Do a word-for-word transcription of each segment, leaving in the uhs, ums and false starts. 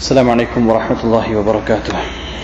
السلام عليكم ورحمة الله وبركاته.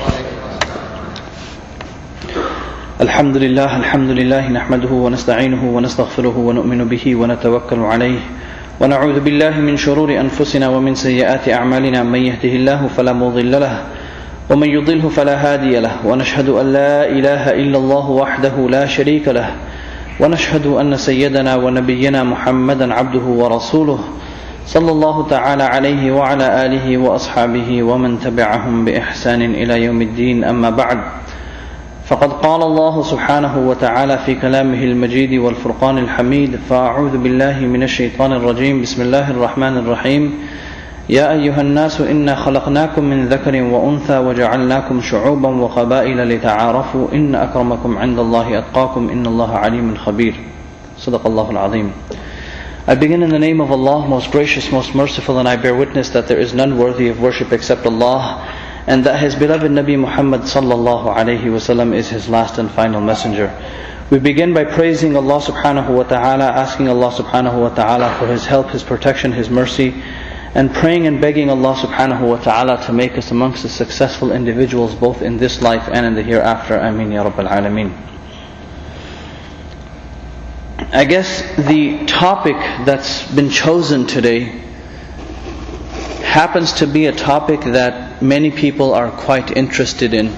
الحمد لله الحمد لله نحمده ونستعينه ونستغفره ونؤمن به ونتوكل عليه ونعوذ بالله من شرور أنفسنا ومن سيئات أعمالنا. من يهده الله فلا مضل له ومن يضله فلا هادي له، ونشهد أن لا إله إلا الله وحده لا شريك له، ونشهد أن سيدنا ونبينا محمدا عبده ورسوله صلى الله تعالى عليه وعلى آله وأصحابه ومن تبعهم بإحسان إلى يوم الدين. أما بعد، فقد قال الله سبحانه وتعالى في كلامه المجيد والفرقان الحميد: فأعوذ بالله من الشيطان الرجيم، بسم الله الرحمن الرحيم. يا أيها الناس إنا خلقناكم من ذكر وأنثى وجعلناكم شعوبا وقبائل لتعارفوا إن أكرمكم عند الله أتقاكم إن الله عليم خبير. صدق الله العظيم. I begin in the name of Allah, most gracious, most merciful, and I bear witness that there is none worthy of worship except Allah, and that His beloved Nabi Muhammad sallallahu alayhi wasallam is His last and final messenger. We begin by praising Allah subhanahu wa ta'ala, asking Allah subhanahu wa ta'ala for His help, His protection, His mercy, and praying and begging Allah subhanahu wa ta'ala to make us amongst the successful individuals both in this life and in the hereafter. Ameen ya Rabbal Alameen. I guess the topic that's been chosen today happens to be a topic that many people are quite interested in.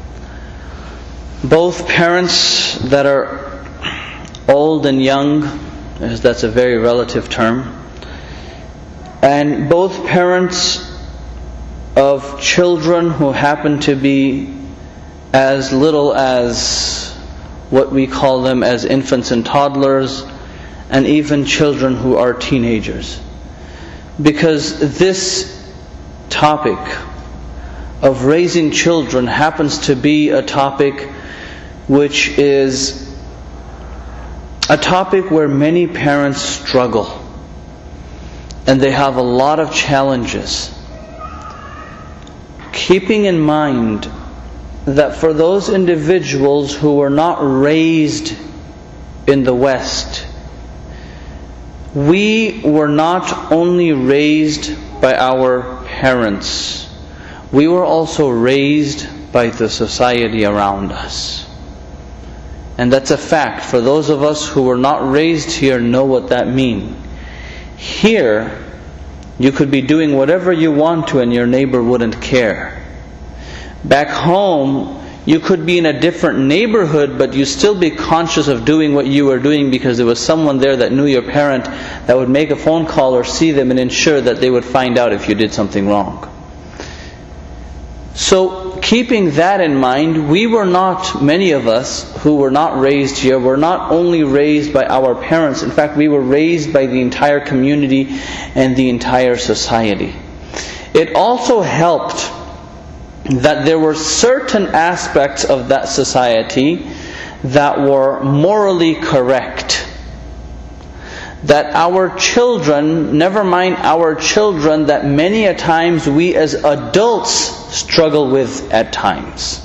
Both parents that are old and young, as that's a very relative term, and both parents of children who happen to be as little as what we call them as infants and toddlers, and even children who are teenagers. Because this topic of raising children happens to be a topic which is a topic where many parents struggle, and they have a lot of challenges. Keeping in mind that for those individuals who were not raised in the West, we were not only raised by our parents, we were also raised by the society around us. And that's a fact. For those of us who were not raised here know what that means. Here, you could be doing whatever you want to and your neighbor wouldn't care. Back home, you could be in a different neighborhood, but you still be conscious of doing what you were doing because there was someone there that knew your parent that would make a phone call or see them and ensure that they would find out if you did something wrong. So, keeping that in mind, we were not, many of us who were not raised here, were not only raised by our parents. In fact, we were raised by the entire community and the entire society. It also helped that there were certain aspects of that society that were morally correct. That our children, never mind our children, that many a times we as adults struggle with at times.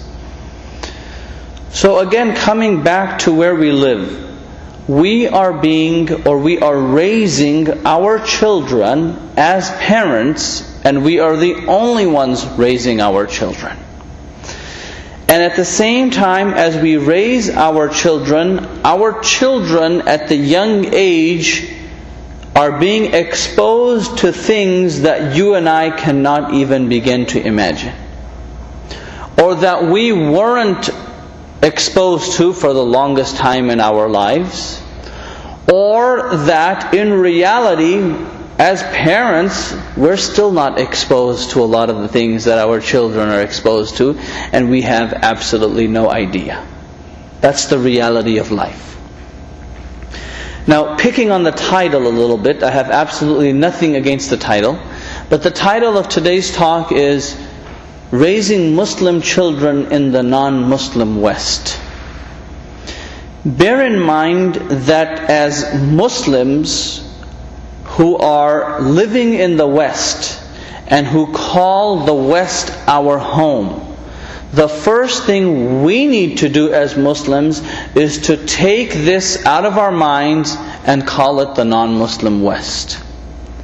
So again, coming back to where we live, we are being, or we are raising our children as parents, and we are the only ones raising our children. And at the same time as we raise our children, our children at the young age are being exposed to things that you and I cannot even begin to imagine. Or that we weren't exposed to for the longest time in our lives. Or that in reality, as parents, we're still not exposed to a lot of the things that our children are exposed to, and we have absolutely no idea. That's the reality of life. Now, picking on the title a little bit, I have absolutely nothing against the title, but the title of today's talk is Raising Muslim Children in the Non-Muslim West. Bear in mind that as Muslims who are living in the West and who call the West our home, the first thing we need to do as Muslims is to take this out of our minds and call it the non-Muslim West.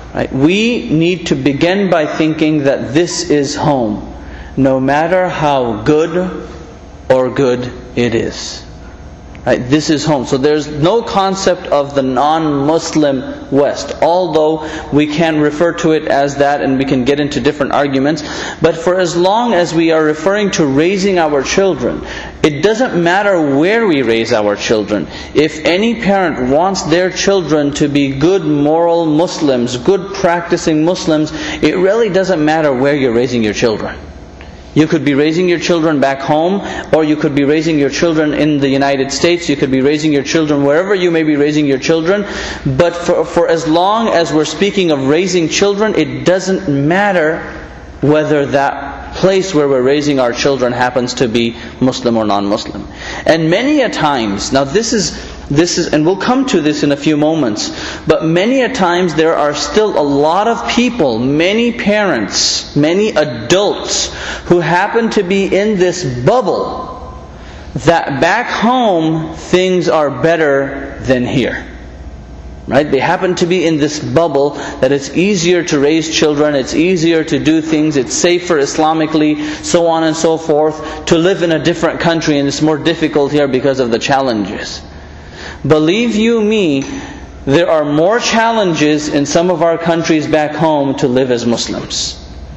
Right? We need to begin by thinking that this is home, no matter how good or good it is. Right? This is home. So there's no concept of the non-Muslim West, although we can refer to it as that and we can get into different arguments. But for as long as we are referring to raising our children, it doesn't matter where we raise our children. If any parent wants their children to be good moral Muslims, good practicing Muslims, it really doesn't matter where you're raising your children. You could be raising your children back home, or you could be raising your children in the United States, you could be raising your children wherever you may be raising your children. But for, for as long as we're speaking of raising children, it doesn't matter whether that place where we're raising our children happens to be Muslim or non-Muslim. And many a times, now this is This is, and we'll come to this in a few moments, but many a times there are still a lot of people, many parents, many adults who happen to be in this bubble that back home things are better than here. Right? They happen to be in this bubble that it's easier to raise children, it's easier to do things, it's safer Islamically, so on and so forth, to live in a different country, and it's more difficult here because of the challenges. Believe you me, there are more challenges in some of our countries back home to live as Muslims.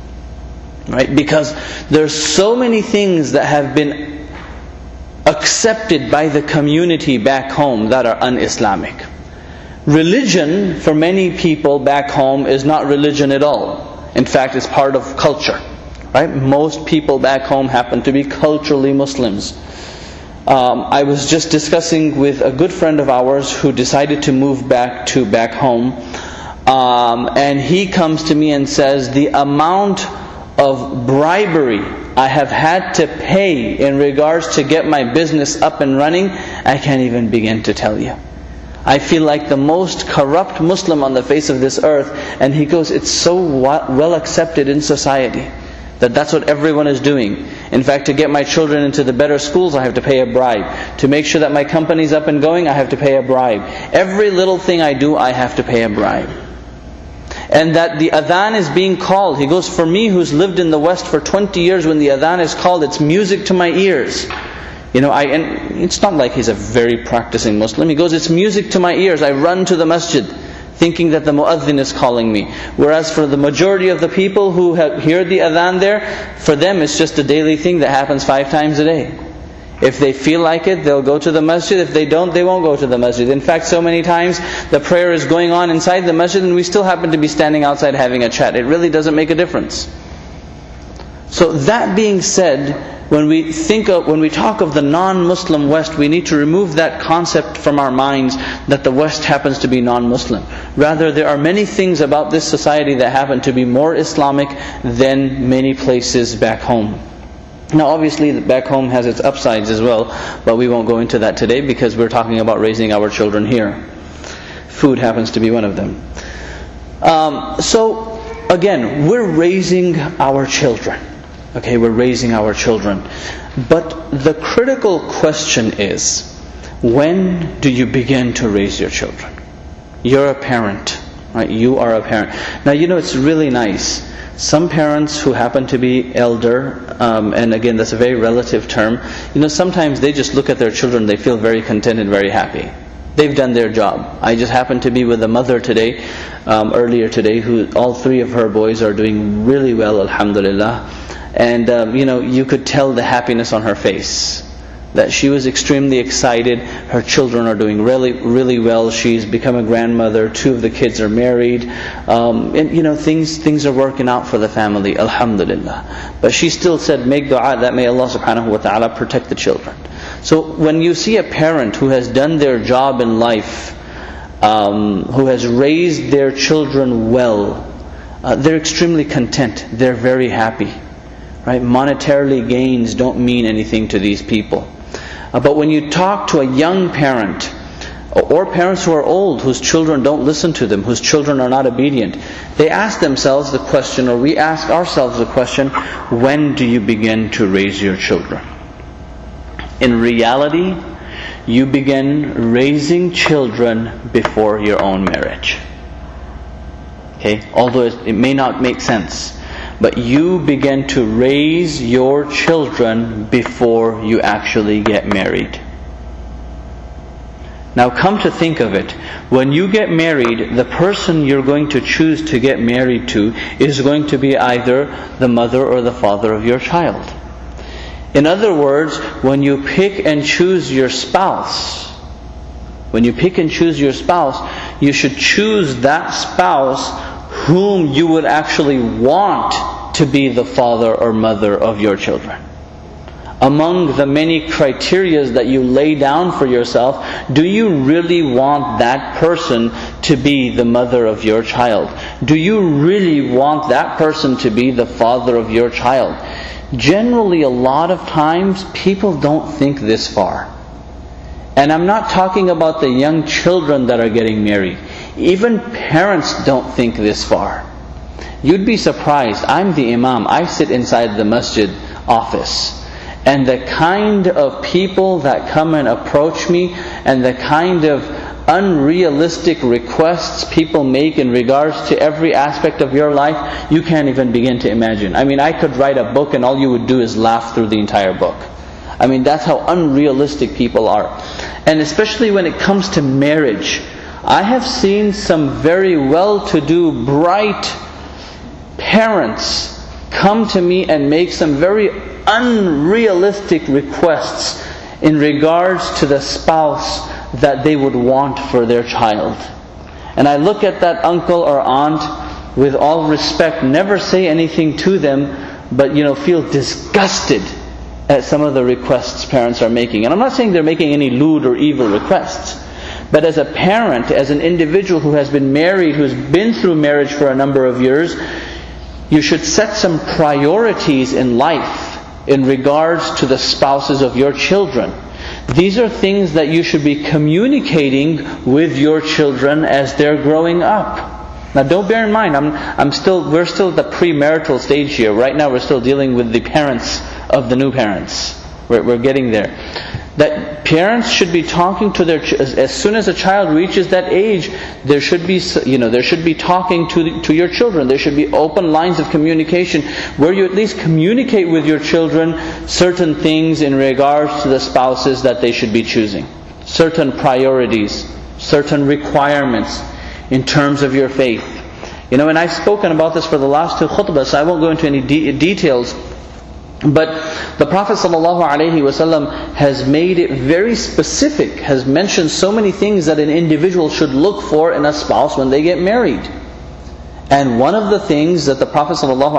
Right? Because there's so many things that have been accepted by the community back home that are un-Islamic. Religion, for many people back home, is not religion at all. In fact, it's part of culture. Right? Most people back home happen to be culturally Muslims. Um, I was just discussing with a good friend of ours who decided to move back to back home, um, and he comes to me and says, the amount of bribery I have had to pay in regards to get my business up and running, I can't even begin to tell you. I feel like the most corrupt Muslim on the face of this earth. And he goes, it's so well accepted in society that that's what everyone is doing. In fact, to get my children into the better schools, I have to pay a bribe. To make sure that my company's up and going, I have to pay a bribe. Every little thing I do, I have to pay a bribe. And that the adhan is being called. He goes, for me who's lived in the West for twenty years, when the adhan is called, it's music to my ears. You know, I and it's not like he's a very practicing Muslim. He goes, it's music to my ears. I run to the masjid, thinking that the mu'adhin is calling me. Whereas for the majority of the people who have, hear the adhan there, for them it's just a daily thing that happens five times a day. If they feel like it, they'll go to the masjid. If they don't, they won't go to the masjid. In fact, so many times the prayer is going on inside the masjid and we still happen to be standing outside having a chat. It really doesn't make a difference. So that being said, when we think of, when we talk of the non-Muslim West, we need to remove that concept from our minds that the West happens to be non-Muslim. Rather, there are many things about this society that happen to be more Islamic than many places back home. Now obviously back home has its upsides as well, but we won't go into that today because we're talking about raising our children here. Food happens to be one of them. Um, so again, we're raising our children. Okay, we're raising our children. But the critical question is, when do you begin to raise your children? You're a parent, right? You are a parent. Now you know it's really nice. Some parents who happen to be elder, um, and again that's a very relative term, you know sometimes they just look at their children, they feel very content and very happy. They've done their job. I just happened to be with a mother today, um, earlier today, who all three of her boys are doing really well, alhamdulillah. And um, you know, you could tell the happiness on her face, that she was extremely excited. Her children are doing really, really well. She's become a grandmother. Two of the kids are married, um, and you know, things things are working out for the family, alhamdulillah. But she still said, make dua that may Allah subhanahu wa ta'ala protect the children. So when you see a parent who has done their job in life, um, who has raised their children well, uh, they're extremely content. They're very happy. Right? Monetarily gains don't mean anything to these people. Uh, but when you talk to a young parent, or parents who are old, whose children don't listen to them, whose children are not obedient, they ask themselves the question, or we ask ourselves the question, when do you begin to raise your children? In reality, you begin raising children before your own marriage. Okay, although it, it may not make sense. But you begin to raise your children before you actually get married. Now come to think of it, when you get married, the person you're going to choose to get married to is going to be either the mother or the father of your child. In other words, when you pick and choose your spouse, when you pick and choose your spouse, you should choose that spouse whom you would actually want to be the father or mother of your children. Among the many criteria that you lay down for yourself, do you really want that person to be the mother of your child? Do you really want that person to be the father of your child? Generally, a lot of times, people don't think this far. And I'm not talking about the young children that are getting married. Even parents don't think this far. You'd be surprised. I'm the imam. I sit inside the masjid office. And the kind of people that come and approach me, and the kind of unrealistic requests people make in regards to every aspect of your life, you can't even begin to imagine. I mean, I could write a book and all you would do is laugh through the entire book. I mean, that's how unrealistic people are. And especially when it comes to marriage, I have seen some very well-to-do, bright parents come to me and make some very unrealistic requests in regards to the spouse that they would want for their child. And I look at that uncle or aunt with all respect, never say anything to them, but you know, feel disgusted at some of the requests parents are making. And I'm not saying they're making any lewd or evil requests, but as a parent, as an individual who has been married, who's been through marriage for a number of years, you should set some priorities in life in regards to the spouses of your children. These are things that you should be communicating with your children as they're growing up. Now don't bear in mind, I'm, I'm still, we're still at the premarital stage here. Right now we're still dealing with the parents of the new parents. We're, we're getting there. That parents should be talking to their, as soon as a child reaches that age, there should be, you know, there should be talking to the, to your children. There should be open lines of communication where you at least communicate with your children certain things in regards to the spouses that they should be choosing. Certain priorities, certain requirements in terms of your faith. You know, and I've spoken about this for the last two khutbahs, so I won't go into any de- details. But the Prophet ﷺ has made it very specific, has mentioned so many things that an individual should look for in a spouse when they get married. And one of the things that the Prophet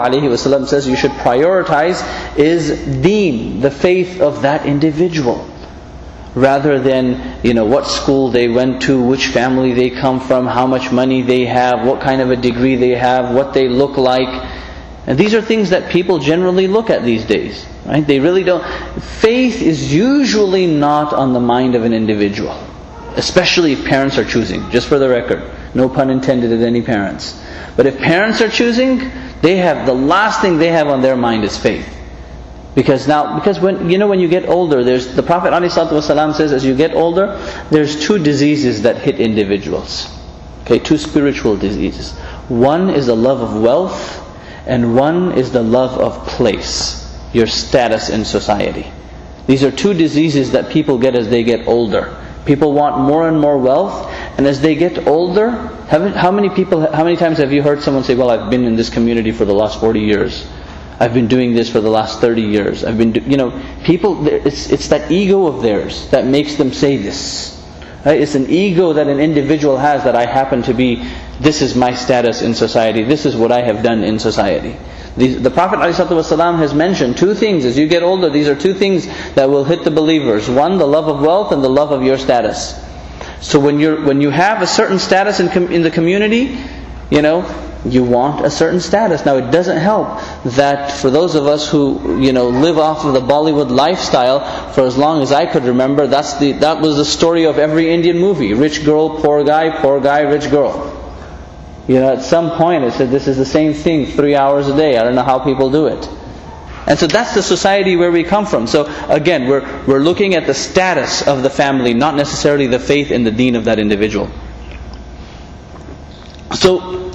ﷺ says you should prioritize is deen, the faith of that individual. Rather than, you know, what school they went to, which family they come from, how much money they have, what kind of a degree they have, what they look like. And these are things that people generally look at these days, right? They really don't. Faith is usually not on the mind of an individual, especially if parents are choosing. Just for the record, no pun intended at any parents. But if parents are choosing, they have the last thing they have on their mind is faith. Because now, because when you know when you get older, there's the Prophet ﷺ says, as you get older, there's two diseases that hit individuals. Okay, two spiritual diseases. One is the love of wealth. And one is the love of place, your status in society. These are two diseases that people get as they get older. People want more and more wealth, and as they get older, how many people, how many times have you heard someone say, "Well, I've been in this community for the last forty years. I've been doing this for the last thirty years. I've been, do-, you know, people. It's it's that ego of theirs that makes them say this. Right? It's an ego that an individual has that I happen to be. This is my status in society. This is what I have done in society." The, the Prophet ﷺ has mentioned two things. As you get older, these are two things that will hit the believers. One, the love of wealth, and the love of your status. So when you're when you have a certain status in com, in the community, you know, you want a certain status. Now it doesn't help that for those of us who, you know, live off of the Bollywood lifestyle, for as long as I could remember, that's the that was the story of every Indian movie. Rich girl, poor guy, poor guy, rich girl. You know, at some point it said this is the same thing three hours a day. I don't know how people do it. And so that's the society where we come from. So again, we're we're looking at the status of the family, not necessarily the faith and the deen of that individual. So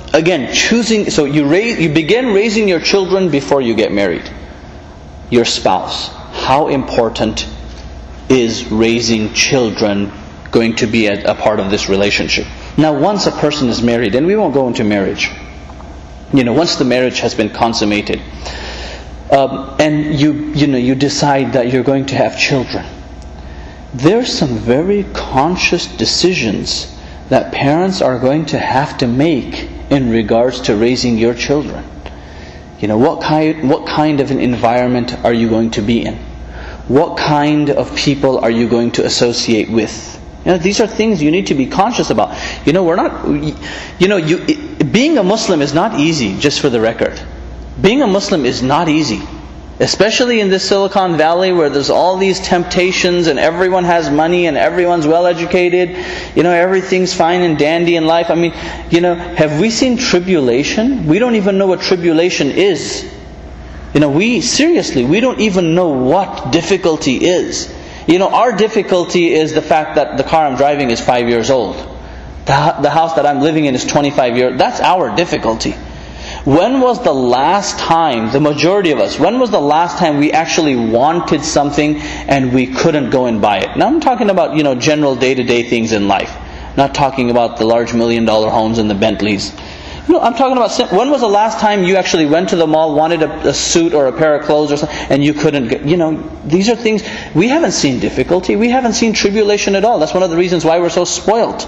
again, choosing, so you raise, you begin raising your children before you get married. Your spouse. How important is raising children going to be a, a part of this relationship? Now, once a person is married, and we won't go into marriage, you know, once the marriage has been consummated, um, and you, you know, you decide that you're going to have children, there's some very conscious decisions that parents are going to have to make in regards to raising your children. You know, what kind, what kind of an environment are you going to be in? What kind of people are you going to associate with? You know, these are things you need to be conscious about. You know, we're not, you know, you, it, being a Muslim is not easy, just for the record. Being a Muslim is not easy. Especially in this Silicon Valley where there's all these temptations and everyone has money and everyone's well educated. You know, everything's fine and dandy in life. I mean, you know, have we seen tribulation? We don't even know what tribulation is. You know, we, seriously, we don't even know what difficulty is. You know, our difficulty is the fact that the car I'm driving is five years old. The, the house that I'm living in is twenty-five years. That's our difficulty. When was the last time, the majority of us, when was the last time we actually wanted something and we couldn't go and buy it? Now I'm talking about, you know, general day-to-day things in life. Not talking about the large million dollar homes and the Bentleys. You know, I'm talking about, when was the last time you actually went to the mall, wanted a, a suit or a pair of clothes or something, and you couldn't get, you know, these are things, we haven't seen difficulty, we haven't seen tribulation at all. That's one of the reasons why we're so spoiled.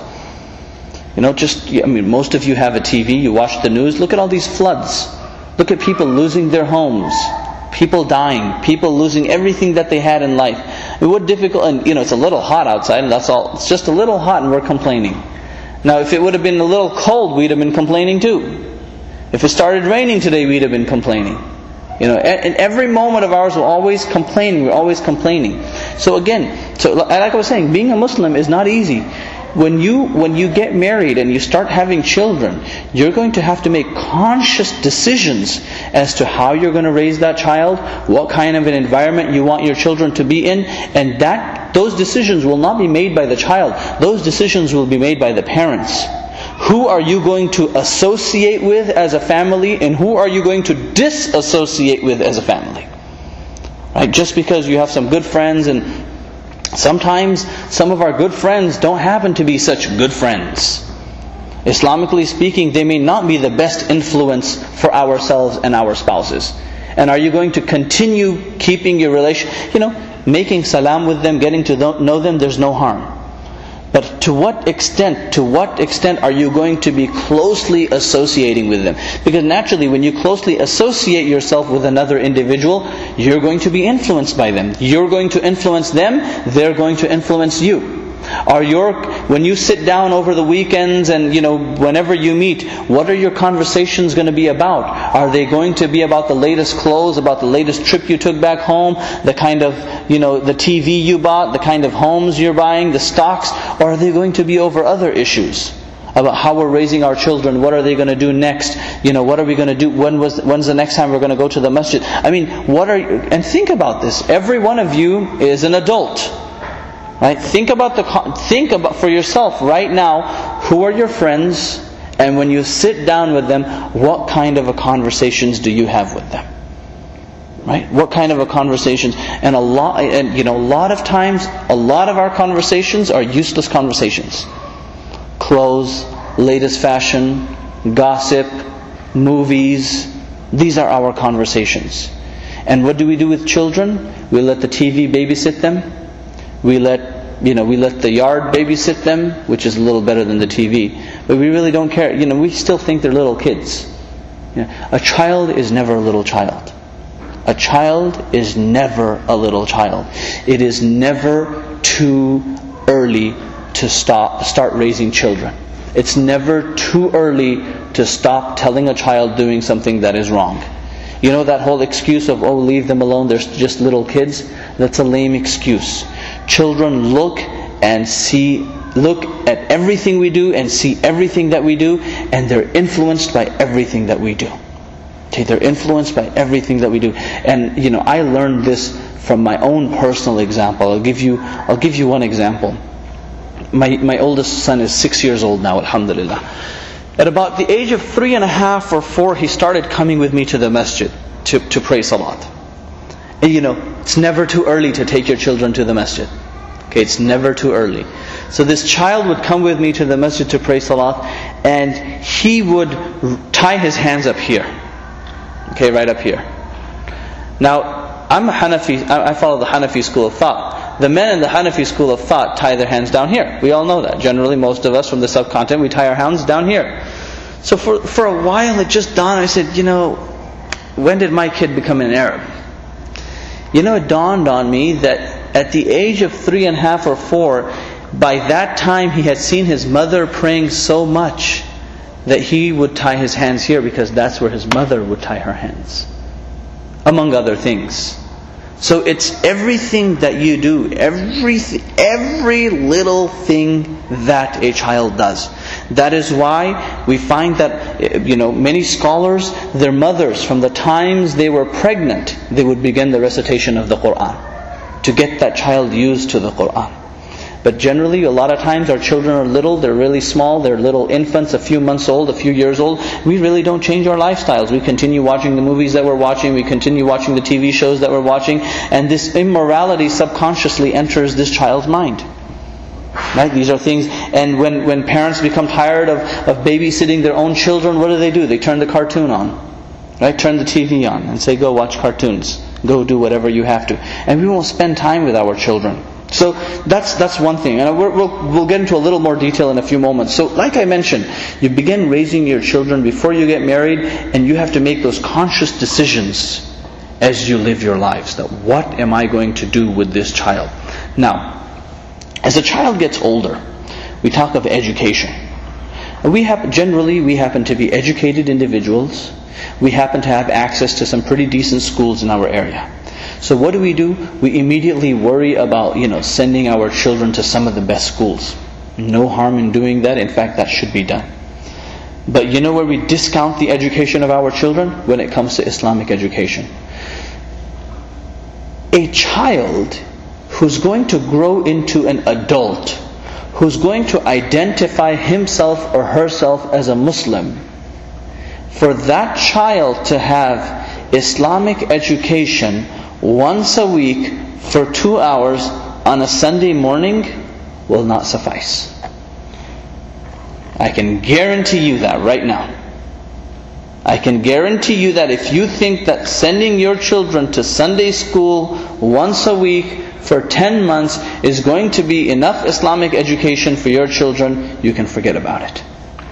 You know, just, I mean, most of you have a T V, you watch the news, look at all these floods. Look at people losing their homes, people dying, people losing everything that they had in life. And what difficult, and you know, it's a little hot outside, and that's all, it's just a little hot and we're complaining. Now, if it would have been a little cold, we'd have been complaining too. If it started raining today, we'd have been complaining. You know, in every moment of ours, we're always complaining, we're always complaining. So again, so like I was saying, being a Muslim is not easy. When you when you get married and you start having children, you're going to have to make conscious decisions as to how you're going to raise that child, what kind of an environment you want your children to be in, and that those decisions will not be made by the child. Those decisions will be made by the parents. Who are you going to associate with as a family, and who are you going to disassociate with as a family? Right? Just because you have some good friends, and sometimes some of our good friends don't happen to be such good friends. Islamically speaking, they may not be the best influence for ourselves and our spouses. And are you going to continue keeping your relation, you know, making salam with them, getting to know them? There's no harm. But to what extent, to what extent are you going to be closely associating with them? Because naturally, when you closely associate yourself with another individual, you're going to be influenced by them. You're going to influence them, they're going to influence you. Are your, when you sit down over the weekends and, you know, whenever you meet, what are your conversations going to be about? Are they going to be about the latest clothes, about the latest trip you took back home, the kind of, you know, the T V you bought, the kind of homes you're buying, the stocks? Or are they going to be over other issues? About how we're raising our children, what are they going to do next? You know, what are we going to do? When was, when's the next time we're going to go to the masjid? I mean, what are you, and think about this. Every one of you is an adult. Right? Think about the think about for yourself right now. Who are your friends? And when you sit down with them, what kind of a conversations do you have with them? Right? What kind of a conversations? And a lot, and you know, a lot of times, a lot of our conversations are useless conversations. Clothes, latest fashion, gossip, movies. These are our conversations. And what do we do with children? We let the T V babysit them. We let, you know, we let the yard babysit them, which is a little better than the T V. But we really don't care. You know, we still think they're little kids. You know, a child is never a little child. A child is never a little child. It is never too early to stop, start raising children. It's never too early to stop telling a child doing something that is wrong. You know that whole excuse of, oh, leave them alone, they're just little kids? That's a lame excuse. Children look and see, look at everything we do and see everything that we do, and they're influenced by everything that we do. Okay, they're influenced by everything that we do. And you know, I learned this from my own personal example. I'll give you, I'll give you one example. My my oldest son is six years old now, alhamdulillah. At about the age of three and a half or four, he started coming with me to the masjid to, to pray salat. And you know, it's never too early to take your children to the masjid. Okay, it's never too early. So this child would come with me to the masjid to pray salat, and he would tie his hands up here. Okay, right up here. Now, I'm a Hanafi, I follow the Hanafi school of thought. The men in the Hanafi school of thought tie their hands down here. We all know that. Generally, most of us from the subcontinent, we tie our hands down here. So for, for a while it just dawned, I said, you know, when did my kid become an Arab? You know, it dawned on me that at the age of three and a half or four, by that time he had seen his mother praying so much that he would tie his hands here because that's where his mother would tie her hands, among other things. So it's everything that you do, every, every little thing that a child does. That is why we find that, you know, many scholars, their mothers, from the times they were pregnant, they would begin the recitation of the Qur'an to get that child used to the Qur'an. But generally, a lot of times our children are little, they're really small, they're little infants, a few months old, a few years old. We really don't change our lifestyles. We continue watching the movies that we're watching, we continue watching the T V shows that we're watching, and this immorality subconsciously enters this child's mind. Right? These are things, and when, when parents become tired of, of babysitting their own children, what do they do? They turn the cartoon on. Right? Turn the T V on and say, go watch cartoons. Go do whatever you have to. And we won't spend time with our children. So that's that's one thing, and we're, we'll we'll get into a little more detail in a few moments. So, like I mentioned, you begin raising your children before you get married, and you have to make those conscious decisions as you live your lives. That what am I going to do with this child? Now, as a child gets older, we talk of education. We have generally we happen to be educated individuals. We happen to have access to some pretty decent schools in our area. So what do we do? We immediately worry about, you know, sending our children to some of the best schools. No harm in doing that. In fact, that should be done. But you know where we discount the education of our children? When it comes to Islamic education. A child who's going to grow into an adult, who's going to identify himself or herself as a Muslim, for that child to have Islamic education once a week for two hours on a Sunday morning will not suffice. I can guarantee you that right now. I can guarantee you that if you think that sending your children to Sunday school once a week for ten months is going to be enough Islamic education for your children, you can forget about it.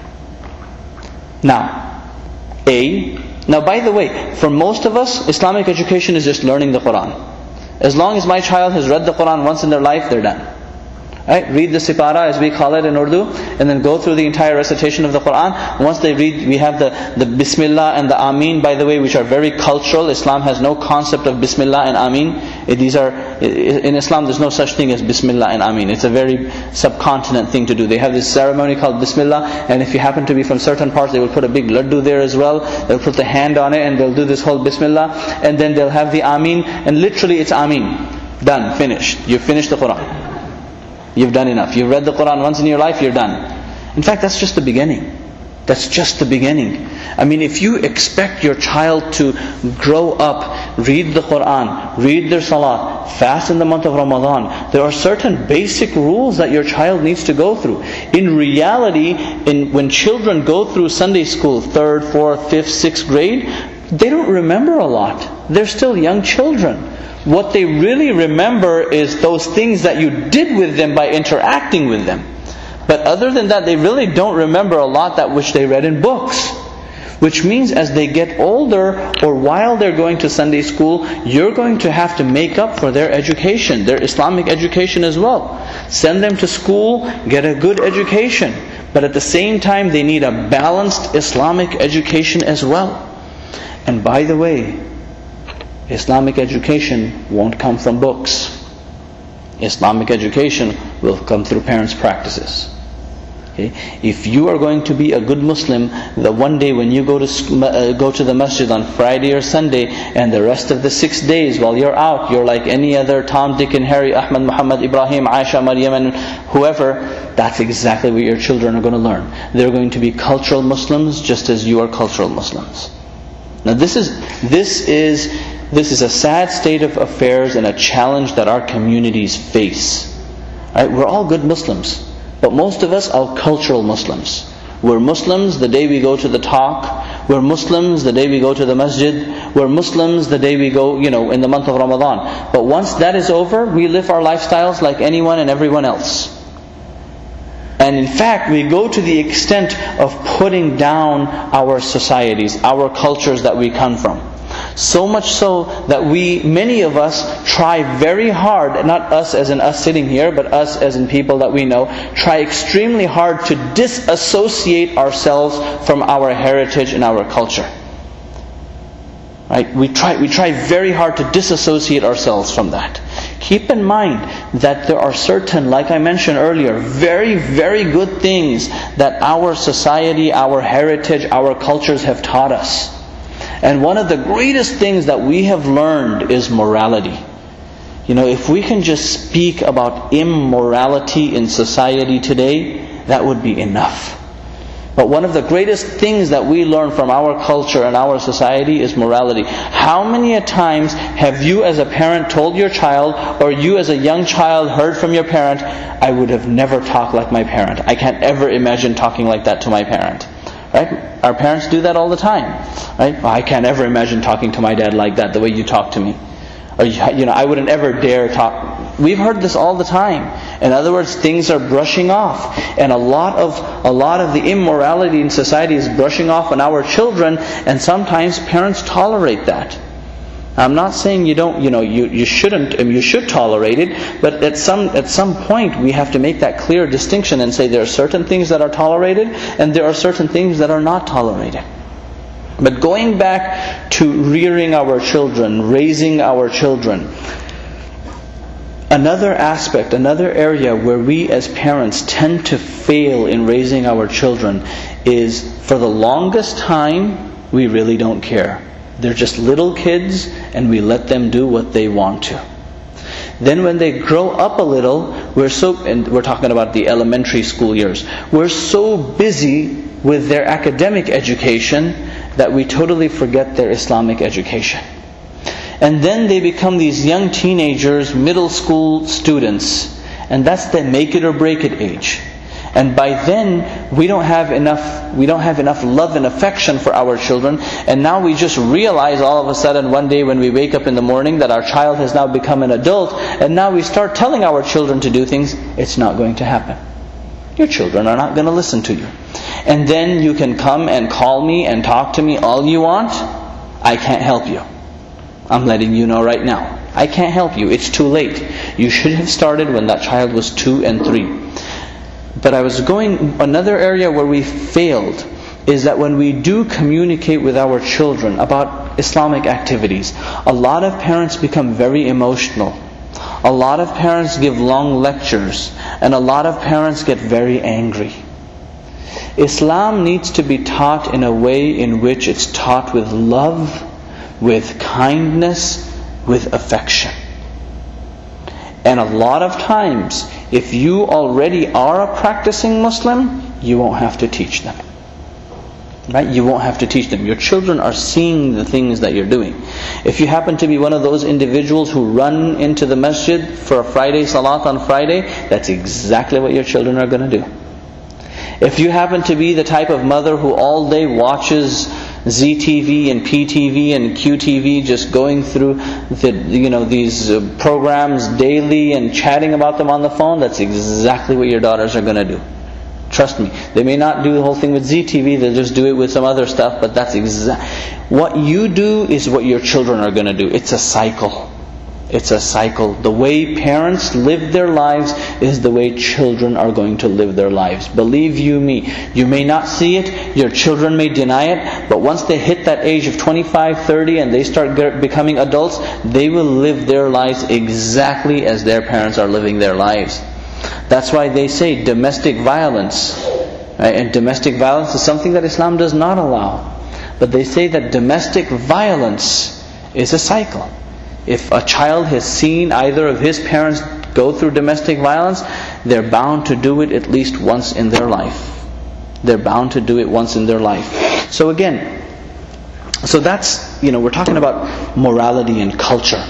Now, A, Now by the way, for most of us, Islamic education is just learning the Qur'an. As long as my child has read the Qur'an once in their life, they're done. Right? Read the Sipara, as we call it in Urdu, and then go through the entire recitation of the Qur'an. Once they read, we have the, the Bismillah and the Ameen, by the way, which are very cultural. Islam has no concept of Bismillah and Ameen. These are, in Islam there's no such thing as Bismillah and Ameen. It's a very subcontinent thing to do. They have this ceremony called Bismillah, and if you happen to be from certain parts, they will put a big laddu there as well. They'll put the hand on it and they'll do this whole Bismillah, and then they'll have the Ameen, and literally it's Ameen. Done, finished. You've finished the Qur'an. You've done enough. You've read the Qur'an once in your life, you're done. In fact, that's just the beginning. That's just the beginning. I mean, if you expect your child to grow up, read the Qur'an, read their salah, fast in the month of Ramadan, there are certain basic rules that your child needs to go through. In reality, in, when children go through Sunday school, third, fourth, fifth, sixth grade, they don't remember a lot. They're still young children. What they really remember is those things that you did with them by interacting with them. But other than that, they really don't remember a lot that which they read in books. Which means as they get older, or while they're going to Sunday school, you're going to have to make up for their education, their Islamic education as well. Send them to school, get a good education. But at the same time, they need a balanced Islamic education as well. And by the way, Islamic education won't come from books. Islamic education will come through parents' practices. Okay? If you are going to be a good Muslim, that one day when you go to uh, go to the masjid on Friday or Sunday, and the rest of the six days while you're out, you're like any other Tom, Dick and Harry, Ahmad, Muhammad, Ibrahim, Aisha, Maryam and whoever, that's exactly what your children are going to learn. They're going to be cultural Muslims just as you are cultural Muslims. Now this is this is this is a sad state of affairs and a challenge that our communities face. Right? We're all good Muslims, but most of us are cultural Muslims. We're Muslims the day we go to the talk. We're Muslims the day we go to the masjid. We're Muslims the day we go, you know, in the month of Ramadan. But once that is over, we live our lifestyles like anyone and everyone else. And in fact, we go to the extent of putting down our societies, our cultures that we come from. So much so that we, many of us, try very hard, not us as in us sitting here, but us as in people that we know, try extremely hard to disassociate ourselves from our heritage and our culture. Right? We try, we try very hard to disassociate ourselves from that. Keep in mind that there are certain, like I mentioned earlier, very, very good things that our society, our heritage, our cultures have taught us. And one of the greatest things that we have learned is morality. You know, if we can just speak about immorality in society today, that would be enough. But one of the greatest things that we learn from our culture and our society is morality. How many a times have you as a parent told your child, or you as a young child heard from your parent, I would have never talked like my parent. I can't ever imagine talking like that to my parent. Right? Our parents do that all the time. Right? Well, I can't ever imagine talking to my dad like that, the way you talk to me. Or, you know, I wouldn't ever dare talk. We've heard this all the time. In other words, things are brushing off. And a lot of a lot of the immorality in society is brushing off on our children, and sometimes parents tolerate that. I'm not saying you don't, you know, you, you shouldn't, I mean, you should tolerate it, but at some at some point we have to make that clear distinction and say there are certain things that are tolerated and there are certain things that are not tolerated. But going back to rearing our children, raising our children, another aspect, another area where we as parents tend to fail in raising our children is, for the longest time, we really don't care. They're just little kids and we let them do what they want to. Then when they grow up a little, we're so, and we're talking about the elementary school years, we're so busy with their academic education that we totally forget their Islamic education. And then they become these young teenagers, middle school students, and that's the make it or break it age. And by then we don't have enough we don't have enough love and affection for our children, and now we just realize all of a sudden one day when we wake up in the morning that our child has now become an adult, and now we start telling our children to do things. It's not going to happen. Your children are not going to listen to you. And then you can come and call me and talk to me all you want. I can't help you. I'm letting you know right now. I can't help you. It's too late. You should have started when that child was two and three. But I was going, another area where we failed is that when we do communicate with our children about Islamic activities, a lot of parents become very emotional. A lot of parents give long lectures, and a lot of parents get very angry. Islam needs to be taught in a way in which it's taught with love, with kindness, with affection. And a lot of times, if you already are a practicing Muslim, you won't have to teach them. Right? You won't have to teach them. Your children are seeing the things that you're doing. If you happen to be one of those individuals who run into the masjid for a Friday salat on Friday, that's exactly what your children are going to do. If you happen to be the type of mother who all day watches Z T V and P T V and Q T V, just going through the, you know, these uh, programs daily and chatting about them on the phone, that's exactly what your daughters are going to do. Trust me. They may not do the whole thing with Z T V, they'll just do it with some other stuff, but that's exact. What you do is what your children are going to do. It's a cycle. It's a cycle. The way parents live their lives is the way children are going to live their lives. Believe you me, you may not see it, your children may deny it, but once they hit that age of twenty-five, thirty and they start becoming adults, they will live their lives exactly as their parents are living their lives. That's why they say domestic violence Right? And domestic violence is something that Islam does not allow. But they say that domestic violence is a cycle. If a child has seen either of his parents go through domestic violence, they're bound to do it at least once in their life. They're bound to do it once in their life. So again, so that's, you know, we're talking about morality and culture.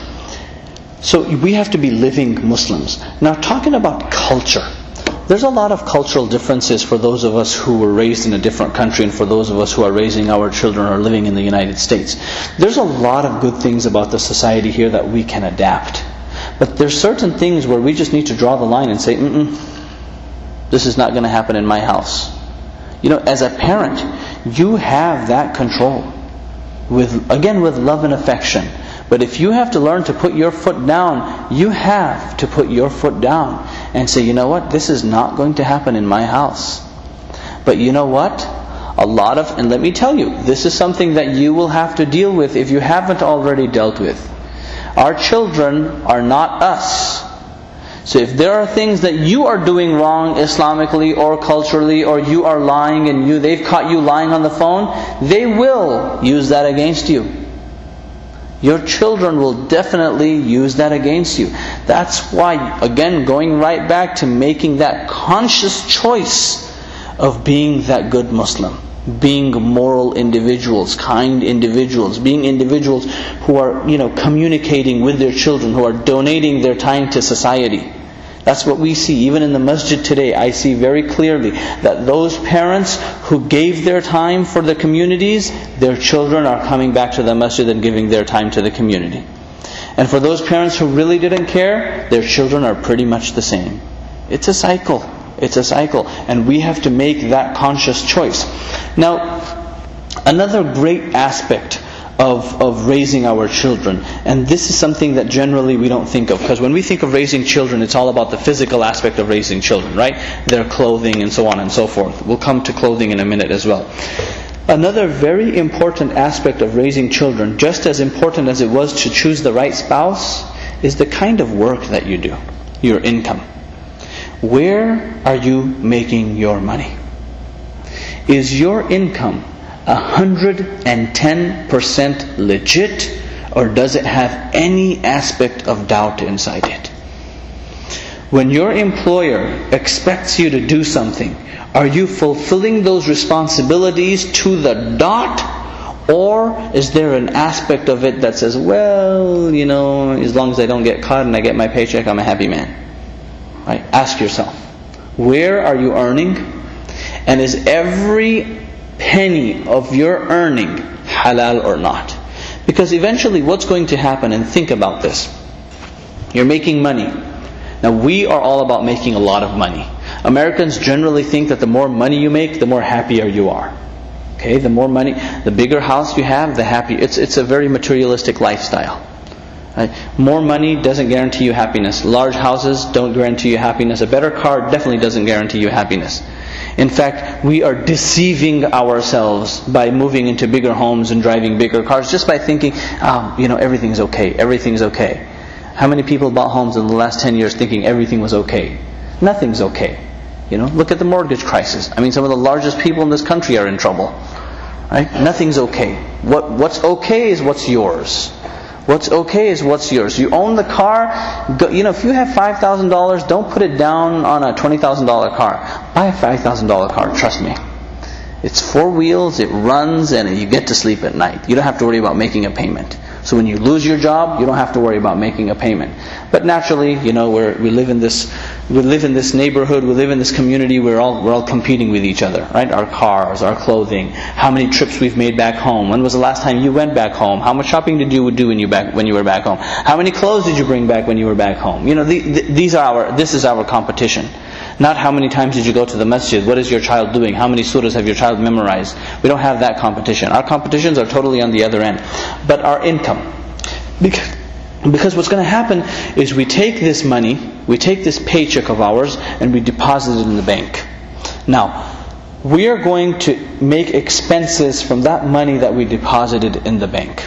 So we have to be living Muslims. Now talking about culture, there's a lot of cultural differences for those of us who were raised in a different country and for those of us who are raising our children or living in the United States. There's a lot of good things about the society here that we can adapt. But there's certain things where we just need to draw the line and say, mm-mm, this is not going to happen in my house. You know, as a parent, you have that control. With, again, with love and affection. But if you have to learn to put your foot down, you have to put your foot down and say, you know what, this is not going to happen in my house. But you know what? A lot of, and let me tell you, this is something that you will have to deal with if you haven't already dealt with. Our children are not us. So if there are things that you are doing wrong Islamically or culturally, or you are lying and you they've caught you lying on the phone, they will use that against you. Your children will definitely use that against you. That's why, again, going right back to making that conscious choice of being that good Muslim. Being moral individuals, kind individuals, being individuals who are, you know, communicating with their children, who are donating their time to society. That's what we see. Even in the masjid today, I see very clearly that those parents who gave their time for the communities, their children are coming back to the masjid and giving their time to the community. And for those parents who really didn't care, their children are pretty much the same. It's a cycle. It's a cycle. And we have to make that conscious choice. Now, another great aspect Of, of raising our children. And this is something that generally we don't think of. Because when we think of raising children, it's all about the physical aspect of raising children, right? Their clothing and so on and so forth. We'll come to clothing in a minute as well. Another very important aspect of raising children, just as important as it was to choose the right spouse, is the kind of work that you do. Your income. Where are you making your money? Is your income one hundred ten percent legit, or does it have any aspect of doubt inside it? When your employer expects you to do something, are you fulfilling those responsibilities to the dot? Or is there an aspect of it that says, well, you know, as long as I don't get caught and I get my paycheck, I'm a happy man? Right? Ask yourself, where are you earning? And is every penny of your earning halal or not? Because eventually what's going to happen, and think about this, you're making money. Now we are all about making a lot of money. Americans generally think that the more money you make, the more happier you are. Okay, the more money, the bigger house you have, the happier. It's it's a very materialistic lifestyle. Right? More money doesn't guarantee you happiness. Large houses don't guarantee you happiness. A better car definitely doesn't guarantee you happiness. In fact, we are deceiving ourselves by moving into bigger homes and driving bigger cars just by thinking, oh, you know, everything's okay, everything's okay. How many people bought homes in the last ten years thinking everything was okay? Nothing's okay. You know, look at the mortgage crisis. I mean, some of the largest people in this country are in trouble. Right? Nothing's okay. What What's okay is what's yours. What's okay is what's yours. You own the car. Go, you know, if you have five thousand dollars, don't put it down on a twenty thousand dollars car. Buy a five thousand dollars car, trust me. It's four wheels, it runs, and you get to sleep at night. You don't have to worry about making a payment. So when you lose your job, you don't have to worry about making a payment. But naturally, you know, we're, we live in this, we live in this neighborhood, we live in this community. We're all we're all competing with each other, right? Our cars, our clothing, how many trips we've made back home. When was the last time you went back home? How much shopping did you do when you back when you were back home? How many clothes did you bring back when you were back home? You know, the, the, these are our. This is our competition. Not how many times did you go to the masjid? What is your child doing? How many surahs have your child memorized? We don't have that competition. Our competitions are totally on the other end. But our income. Because, because what's going to happen is we take this money, we take this paycheck of ours, and we deposit it in the bank. Now, we are going to make expenses from that money that we deposited in the bank.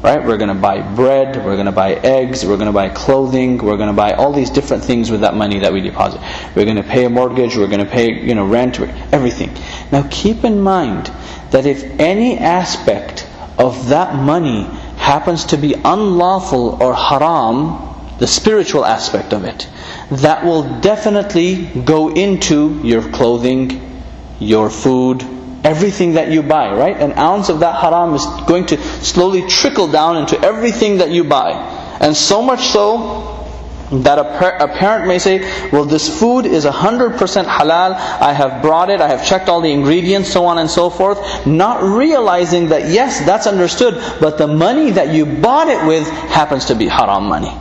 Right? We're going to buy bread, we're going to buy eggs, we're going to buy clothing, we're going to buy all these different things with that money that we deposit. We're going to pay a mortgage, we're going to pay, you know, rent, everything. Now keep in mind that if any aspect of that money happens to be unlawful or haram, the spiritual aspect of it, that will definitely go into your clothing, your food, everything that you buy, right? An ounce of that haram is going to slowly trickle down into everything that you buy. And so much so that a, par- a parent may say, well, this food is one hundred percent halal, I have brought it, I have checked all the ingredients, so on and so forth, not realizing that yes, that's understood, but the money that you bought it with happens to be haram money.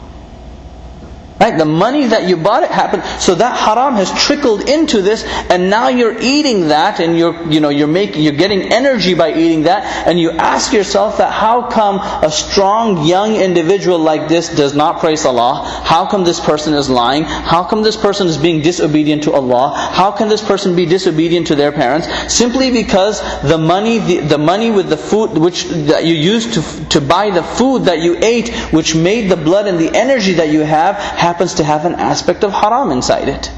Right? The money that you bought it happened, so that haram has trickled into this, and now you're eating that, and you're, you know, you're making, you're getting energy by eating that, and you ask yourself that how come a strong young individual like this does not praise Allah? How come this person is lying? How come this person is being disobedient to Allah? How can this person be disobedient to their parents? Simply because the money, the, the money with the food which that you used to to buy the food that you ate, which made the blood and the energy that you have, happens to have an aspect of haram inside it.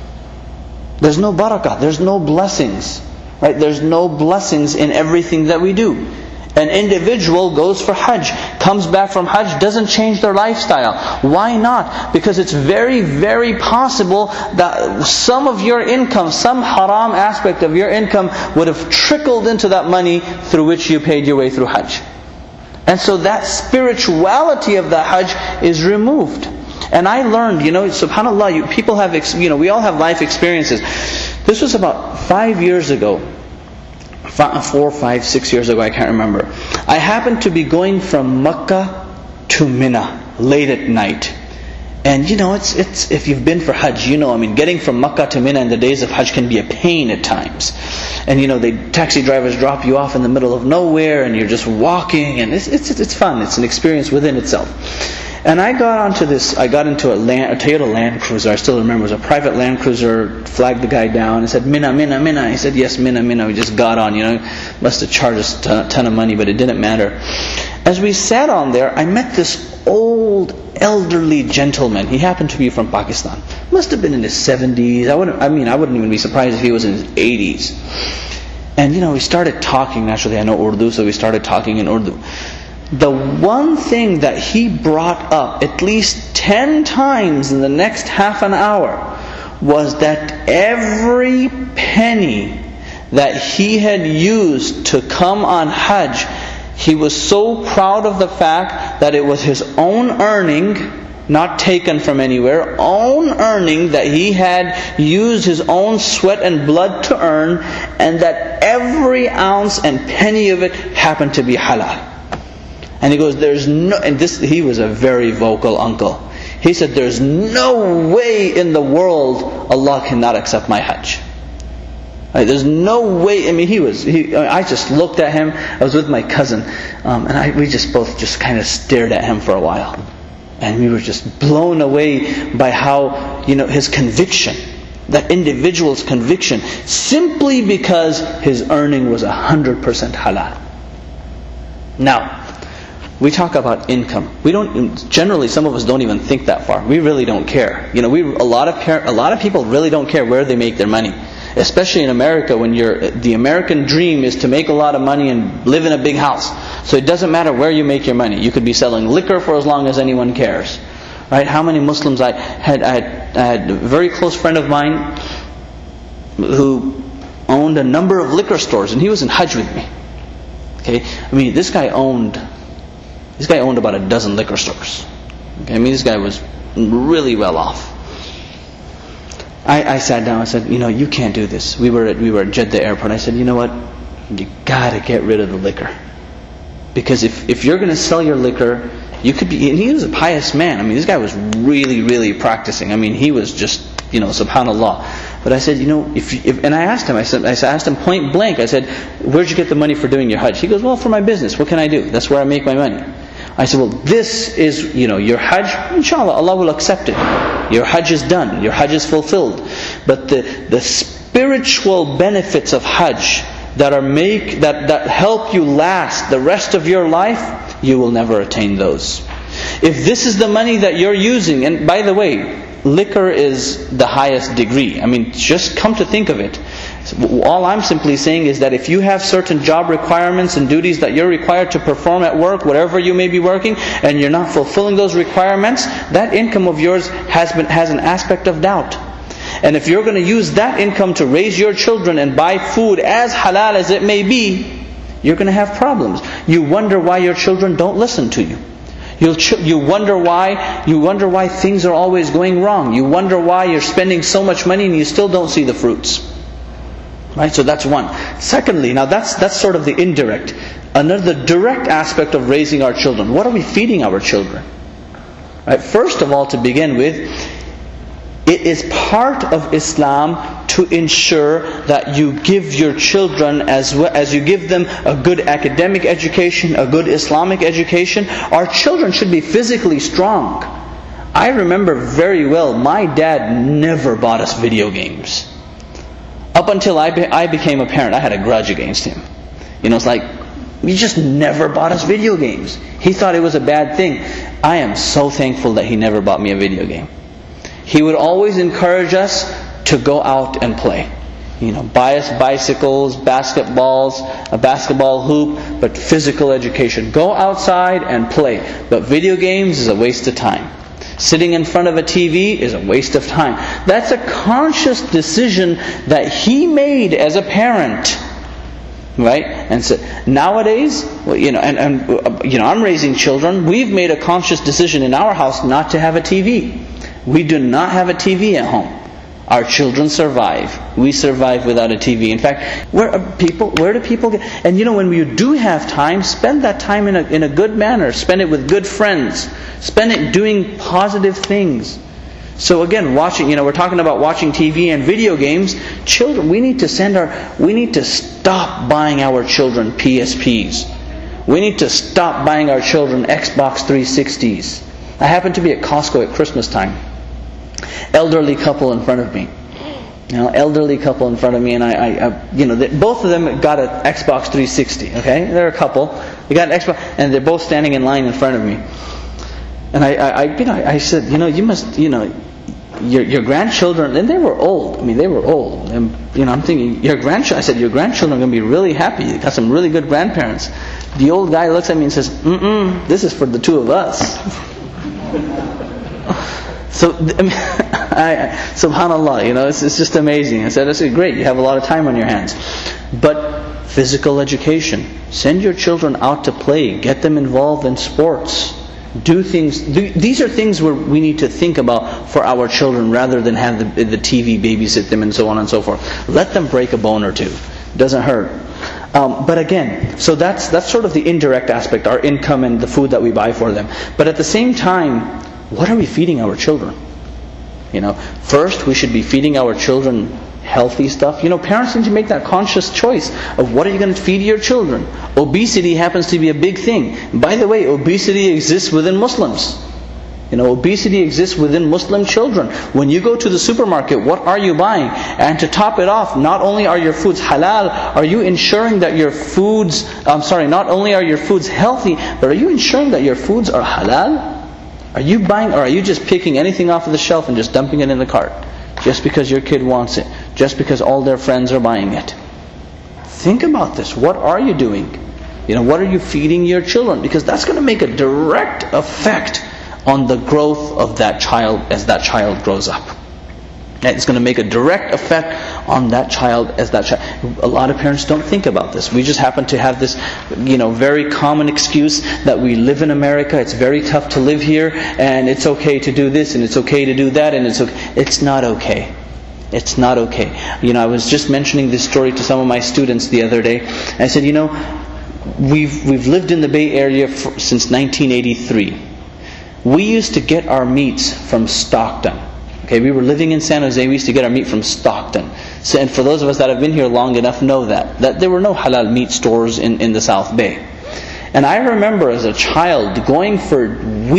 There's no barakah, there's no blessings, right? There's no blessings in everything that we do. An individual goes for Hajj, comes back from Hajj, doesn't change their lifestyle. Why not? Because it's very, very possible that some of your income, some haram aspect of your income would have trickled into that money through which you paid your way through Hajj. And so that spirituality of the Hajj is removed. And I learned, you know, subhanAllah, you, people have, you know, we all have life experiences. This was about five years ago. Five, four, five, six years ago, I can't remember. I happened to be going from Mecca to Mina late at night. And you know, it's it's if you've been for Hajj, you know, I mean, getting from Mecca to Mina in the days of Hajj can be a pain at times. And you know, they taxi drivers drop you off in the middle of nowhere, and you're just walking, and it's it's it's fun. It's an experience within itself. And I got onto this, I got into a, land, a Toyota Land Cruiser, I still remember, it was a private Land Cruiser, flagged the guy down, and said, Mina, Mina, Mina. He said, yes, Mina, Mina. We just got on, you know, must have charged us a ton, ton of money, but it didn't matter. As we sat on there, I met this old, elderly gentleman. He happened to be from Pakistan. Must have been in his seventies. I wouldn't, I mean, I wouldn't even be surprised if he was in his eighties. And you know, we started talking, naturally I know Urdu, so we started talking in Urdu. The one thing that he brought up at least ten times in the next half an hour was that every penny that he had used to come on Hajj, he was so proud of the fact that it was his own earning, not taken from anywhere, own earning that he had used his own sweat and blood to earn, and that every ounce and penny of it happened to be halal. And he goes, there's no, and this, he was a very vocal uncle. He said, there's no way in the world Allah cannot accept my Hajj. Right, there's no way, I mean, he was, he, I just looked at him, I was with my cousin, um, and I, we just both just kind of stared at him for a while. And we were just blown away by how, you know, his conviction, that individual's conviction, simply because his earning was one hundred percent halal. Now, we talk about income. We don't generally. Some of us don't even think that far. We really don't care. You know, we a lot of par- a lot of people really don't care where they make their money, especially in America. When you're the American dream is to make a lot of money and live in a big house. So it doesn't matter where you make your money. You could be selling liquor for as long as anyone cares, right? How many Muslims I had? I had, I had a very close friend of mine who owned a number of liquor stores, and he was in Hajj with me. Okay, I mean, this guy owned. This guy owned about a dozen liquor stores. Okay, I mean, this guy was really well off. I, I sat down and said, you know, you can't do this. We were at we were at Jeddah airport. I said, you know what? You gotta get rid of the liquor. Because if, if you're gonna sell your liquor, you could be, and he was a pious man. I mean, this guy was really, really practicing. I mean, he was just, you know, subhanAllah. But I said, you know, if, if and I asked him, I said, I asked him point blank, I said, where'd you get the money for doing your Hajj? He goes, well, for my business. What can I do? That's where I make my money. I said, well, this is, you know, your Hajj, inshallah, Allah will accept it. Your Hajj is done. Your Hajj is fulfilled. But the, the spiritual benefits of Hajj that are make that, that help you last the rest of your life, you will never attain those. If this is the money that you're using, and by the way, liquor is the highest degree. I mean, just come to think of it. All I'm simply saying is that if you have certain job requirements and duties that you're required to perform at work, wherever you may be working, and you're not fulfilling those requirements, that income of yours has been has an aspect of doubt. And if you're going to use that income to raise your children and buy food as halal as it may be, you're going to have problems. You wonder why your children don't listen to you. You'll ch- you wonder why you wonder why things are always going wrong. You wonder why you're spending so much money and you still don't see the fruits. Right? So that's one. Secondly, now that's that's sort of the indirect. Another direct aspect of raising our children. What are we feeding our children? Right? First of all, to begin with, it is part of Islam to ensure that you give your children, as well as you give them a good academic education, a good Islamic education. Our children should be physically strong. I remember very well, my dad never bought us video games. Up until I, be, I became a parent, I had a grudge against him. You know, it's like, he just never bought us video games. He thought it was a bad thing. I am so thankful that he never bought me a video game. He would always encourage us to go out and play. You know, buy us bicycles, basketballs, a basketball hoop, but physical education. Go outside and play. But video games is a waste of time. Sitting in front of a T V is a waste of time. That's a conscious decision that he made as a parent. Right? And so nowadays, well, you know, and, and you know, I'm raising children. We've made a conscious decision in our house not to have a T V. We do not have a T V at home. Our children survive. We survive without a T V. In fact, where are people? Where do people get? And you know, when you do have time, spend that time in a in a good manner. Spend it with good friends. Spend it doing positive things. So again, watching. You know, we're talking about watching T V and video games. Children, we need to send our. We need to stop buying our children P S Ps. We need to stop buying our children Xbox three sixties. I happened to be at Costco at Christmas time. Elderly couple in front of me. You know, elderly couple in front of me, and I, I, I you know, they, both of them got an Xbox three sixty. Okay, they're a couple. They got an Xbox, and they're both standing in line in front of me. And I, I, I you know, I said, you know, you must, you know, your your grandchildren, and they were old. I mean, they were old, and you know, I'm thinking, your grandchildren. I said, your grandchildren are going to be really happy. You got some really good grandparents. The old guy looks at me and says, "Mm-mm, this is for the two of us." So, I mean, I, subhanallah, you know, it's, it's just amazing. I said, that's great, you have a lot of time on your hands. But physical education. Send your children out to play. Get them involved in sports. Do things. Do, these are things where we need to think about for our children rather than have the, the T V babysit them and so on and so forth. Let them break a bone or two. It doesn't hurt. Um, but again, so that's that's sort of the indirect aspect, our income and the food that we buy for them. But at the same time, what are we feeding our children? You know, first we should be feeding our children healthy stuff. You know, parents need to make that conscious choice of what are you going to feed your children. Obesity happens to be a big thing. By the way, obesity exists within Muslims. You know, obesity exists within Muslim children. When you go to the supermarket, what are you buying? And to top it off, not only are your foods halal, are you ensuring that your foods, I'm sorry, not only are your foods healthy, but are you ensuring that your foods are halal? Are you buying, or are you just picking anything off of the shelf and just dumping it in the cart? Just because your kid wants it. Just because all their friends are buying it. Think about this. What are you doing? You know, what are you feeding your children? Because that's going to make a direct effect on the growth of that child as that child grows up. It's going to make a direct effect on that child as that child. A lot of parents don't think about this. We just happen to have this, you know, very common excuse that we live in America. It's very tough to live here, and it's okay to do this, and it's okay to do that, and it's okay. It's not okay. It's not okay. You know, I was just mentioning this story to some of my students the other day. I said, you know, we've we've lived in the Bay Area for, since nineteen eighty-three. We used to get our meats from Stockton. Okay, we were living in San Jose. We used to get our meat from Stockton. So, and for those of us that have been here long enough know that that there were no halal meat stores in, in the South Bay. And I remember as a child going for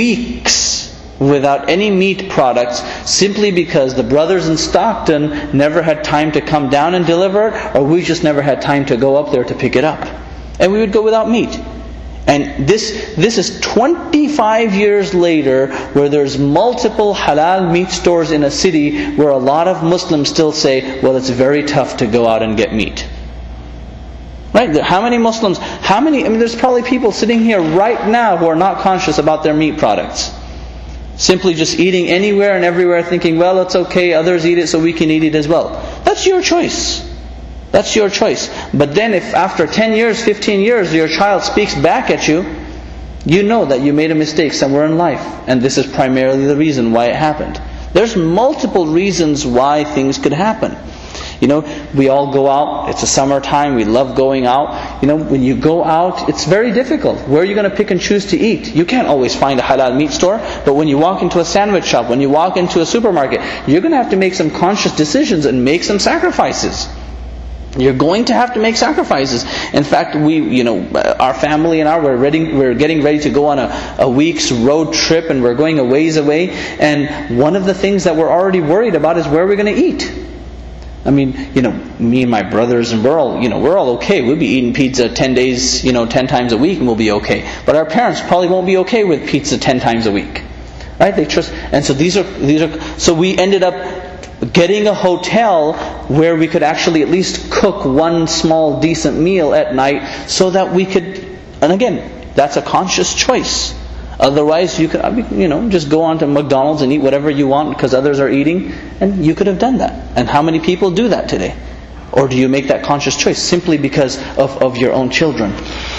weeks without any meat products simply because the brothers in Stockton never had time to come down and deliver it, or we just never had time to go up there to pick it up. And we would go without meat. And this this is twenty-five years later, where there's multiple halal meat stores in a city where a lot of Muslims still say, well, it's very tough to go out and get meat. Right? How many Muslims, how many, I mean, there's probably people sitting here right now who are not conscious about their meat products. Simply just eating anywhere and everywhere, thinking, well, it's okay, others eat it so we can eat it as well. That's your choice. That's your choice. But then if after ten years, fifteen years, your child speaks back at you, you know that you made a mistake somewhere in life. And this is primarily the reason why it happened. There's multiple reasons why things could happen. You know, we all go out, it's a summertime, we love going out. You know, when you go out, it's very difficult. Where are you going to pick and choose to eat? You can't always find a halal meat store, but when you walk into a sandwich shop, when you walk into a supermarket, you're going to have to make some conscious decisions and make some sacrifices. You're going to have to make sacrifices. In fact, we, you know, our family and I, we're ready, we're getting ready to go on a, a week's road trip, and we're going a ways away. And one of the things that we're already worried about is where we're going to eat. I mean, you know, me and my brothers, and we're all, you know, we're all okay. We'll be eating pizza ten days, you know, ten times a week, and we'll be okay. But our parents probably won't be okay with pizza ten times a week, right? They trust, and so these are these are. So we ended up getting a hotel where we could actually at least cook one small decent meal at night, so that we could. And again, that's a conscious choice. Otherwise, you could, you know, just go on to McDonald's and eat whatever you want because others are eating, and you could have done that. And how many people do that today? Or do you make that conscious choice simply because of, of your own children?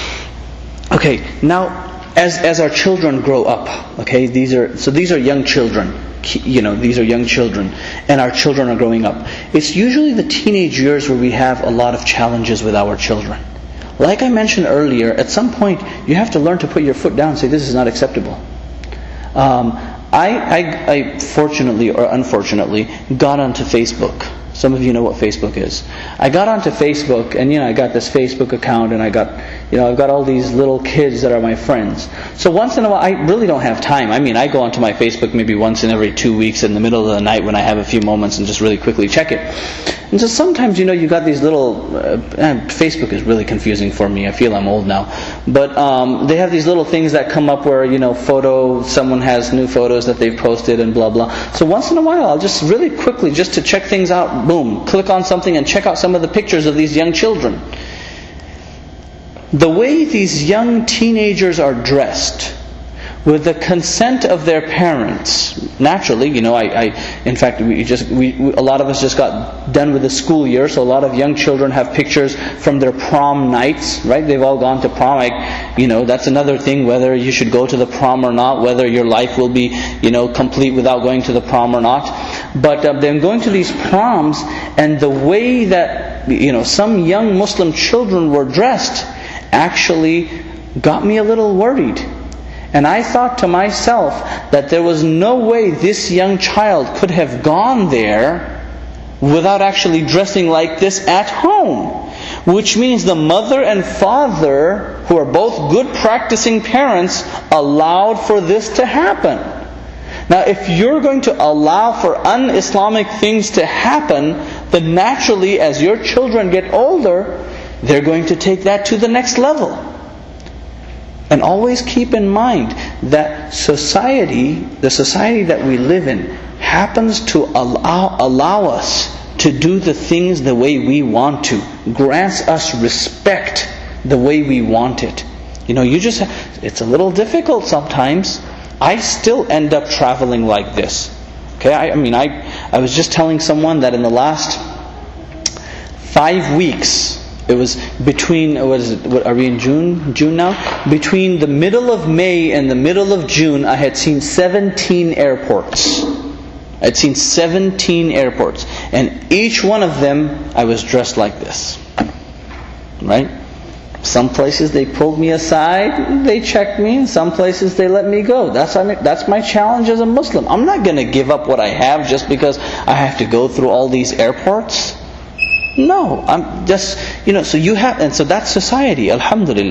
Okay, now as as our children grow up, okay, these are so these are young children. You know, these are young children, and our children are growing up. It's usually the teenage years where we have a lot of challenges with our children. Like I mentioned earlier, at some point you have to learn to put your foot down and say, this is not acceptable. Um, I, I, I fortunately or unfortunately got onto Facebook. Some of you know what Facebook is. I got onto Facebook, and you know, I got this Facebook account, and I got, you know, I've got all these little kids that are my friends. So once in a while, I really don't have time. I mean, I go onto my Facebook maybe once in every two weeks in the middle of the night when I have a few moments and just really quickly check it. And so sometimes, you know, you got these little, uh, Facebook is really confusing for me. I feel I'm old now. But um, they have these little things that come up where, you know, photo, someone has new photos that they've posted and blah, blah. So once in a while, I'll just really quickly, just to check things out, boom, click on something and check out some of the pictures of these young children. The way these young teenagers are dressed, with the consent of their parents, naturally, you know, I, I in fact, we just, we, we, a lot of us just got done with the school year, so a lot of young children have pictures from their prom nights, right? They've all gone to prom. I, you know, that's another thing, whether you should go to the prom or not, whether your life will be, you know, complete without going to the prom or not. But um, they're going to these proms, and the way that, you know, some young Muslim children were dressed actually got me a little worried. And I thought to myself that there was no way this young child could have gone there without actually dressing like this at home. Which means the mother and father, who are both good practicing parents, allowed for this to happen. Now, if you're going to allow for un-Islamic things to happen, then naturally, as your children get older, they're going to take that to the next level. And always keep in mind that society, the society that we live in, happens to allow, allow us to do the things the way we want to. Grants us respect the way we want it. You know, you just have, it's a little difficult sometimes. I still end up traveling like this. Okay, I, I mean, I, I was just telling someone that in the last five weeks, it was between, what is it, what, are we in June? June now? Between the middle of May and the middle of June, I had seen seventeen airports. I had seen seventeen airports. And each one of them, I was dressed like this. Right? Some places they pulled me aside, they checked me. Some places they let me go. That's that's my challenge as a Muslim. I'm not going to give up what I have just because I have to go through all these airports. No, I'm just, you know, so you have, and so that's society, alhamdulillah,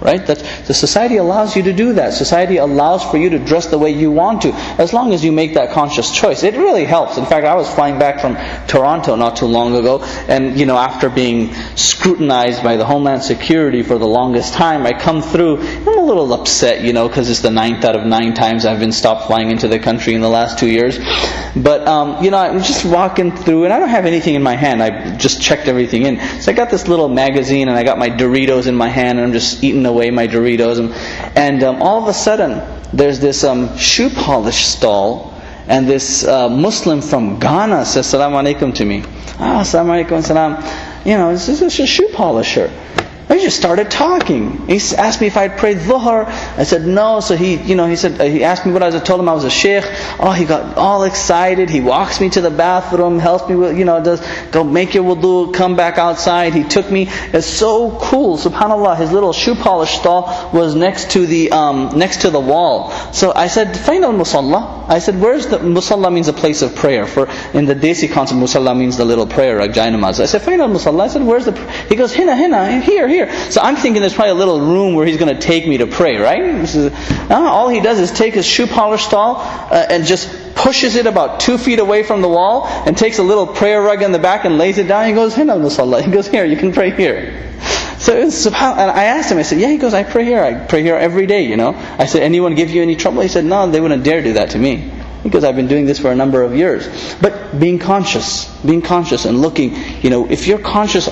right? That the society allows you to do that. Society allows for you to dress the way you want to, as long as you make that conscious choice. It really helps. In fact, I was flying back from Toronto not too long ago, and you know, after being scrutinized by the Homeland Security for the longest time, I come through. I'm a little upset, you know, because it's the ninth out of nine times I've been stopped flying into the country in the last two years. But um, you know, I'm just walking through, and I don't have anything in my hand. I just checked everything in. So I got this little magazine, and I got my Doritos in my hand, and I'm just eating away my Doritos, and, and um, all of a sudden there's this um, shoe polish stall, and this uh, Muslim from Ghana says "Assalamu alaikum" to me. Ah, Assalamu alaikum, salam. You know, this is a shoe polisher. I just started talking. He asked me if I'd prayed Dhuhr. I said no. So he, you know, he said he asked me what I was. I told him I was a sheikh. Oh, he got all excited. He walks me to the bathroom, helps me with, you know, does go make your wudu, come back outside. He took me. It's so cool. Subhanallah. His little shoe polish stall was next to the um, next to the wall. So I said, "Fain al musalla." I said, "Where's the musalla?" Means a place of prayer. For in the Desi concept, musalla means the little prayer, like Jai namaz. I said, "Fain al musalla." I said, "Where's the?" He goes, "Hina, hina, here, here." So I'm thinking there's probably a little room where he's going to take me to pray, right? This is, uh, all he does is take his shoe polish stall uh, and just pushes it about two feet away from the wall, and takes a little prayer rug in the back and lays it down. He goes, "Hina musalla." He goes, "Here, you can pray here." So it's subhanAllah. And I asked him, I said, "Yeah." He goes, "I pray here. I pray here every day, you know." I said, "Anyone give you any trouble?" He said, "No, they wouldn't dare do that to me." Because I've been doing this for a number of years. But being conscious, being conscious and looking, you know, if you're conscious,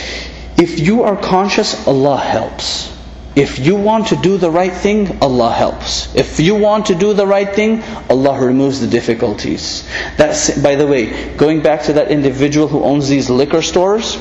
if you are conscious, Allah helps. If you want to do the right thing, Allah helps. If you want to do the right thing, Allah removes the difficulties. That's, by the way, going back to that individual who owns these liquor stores,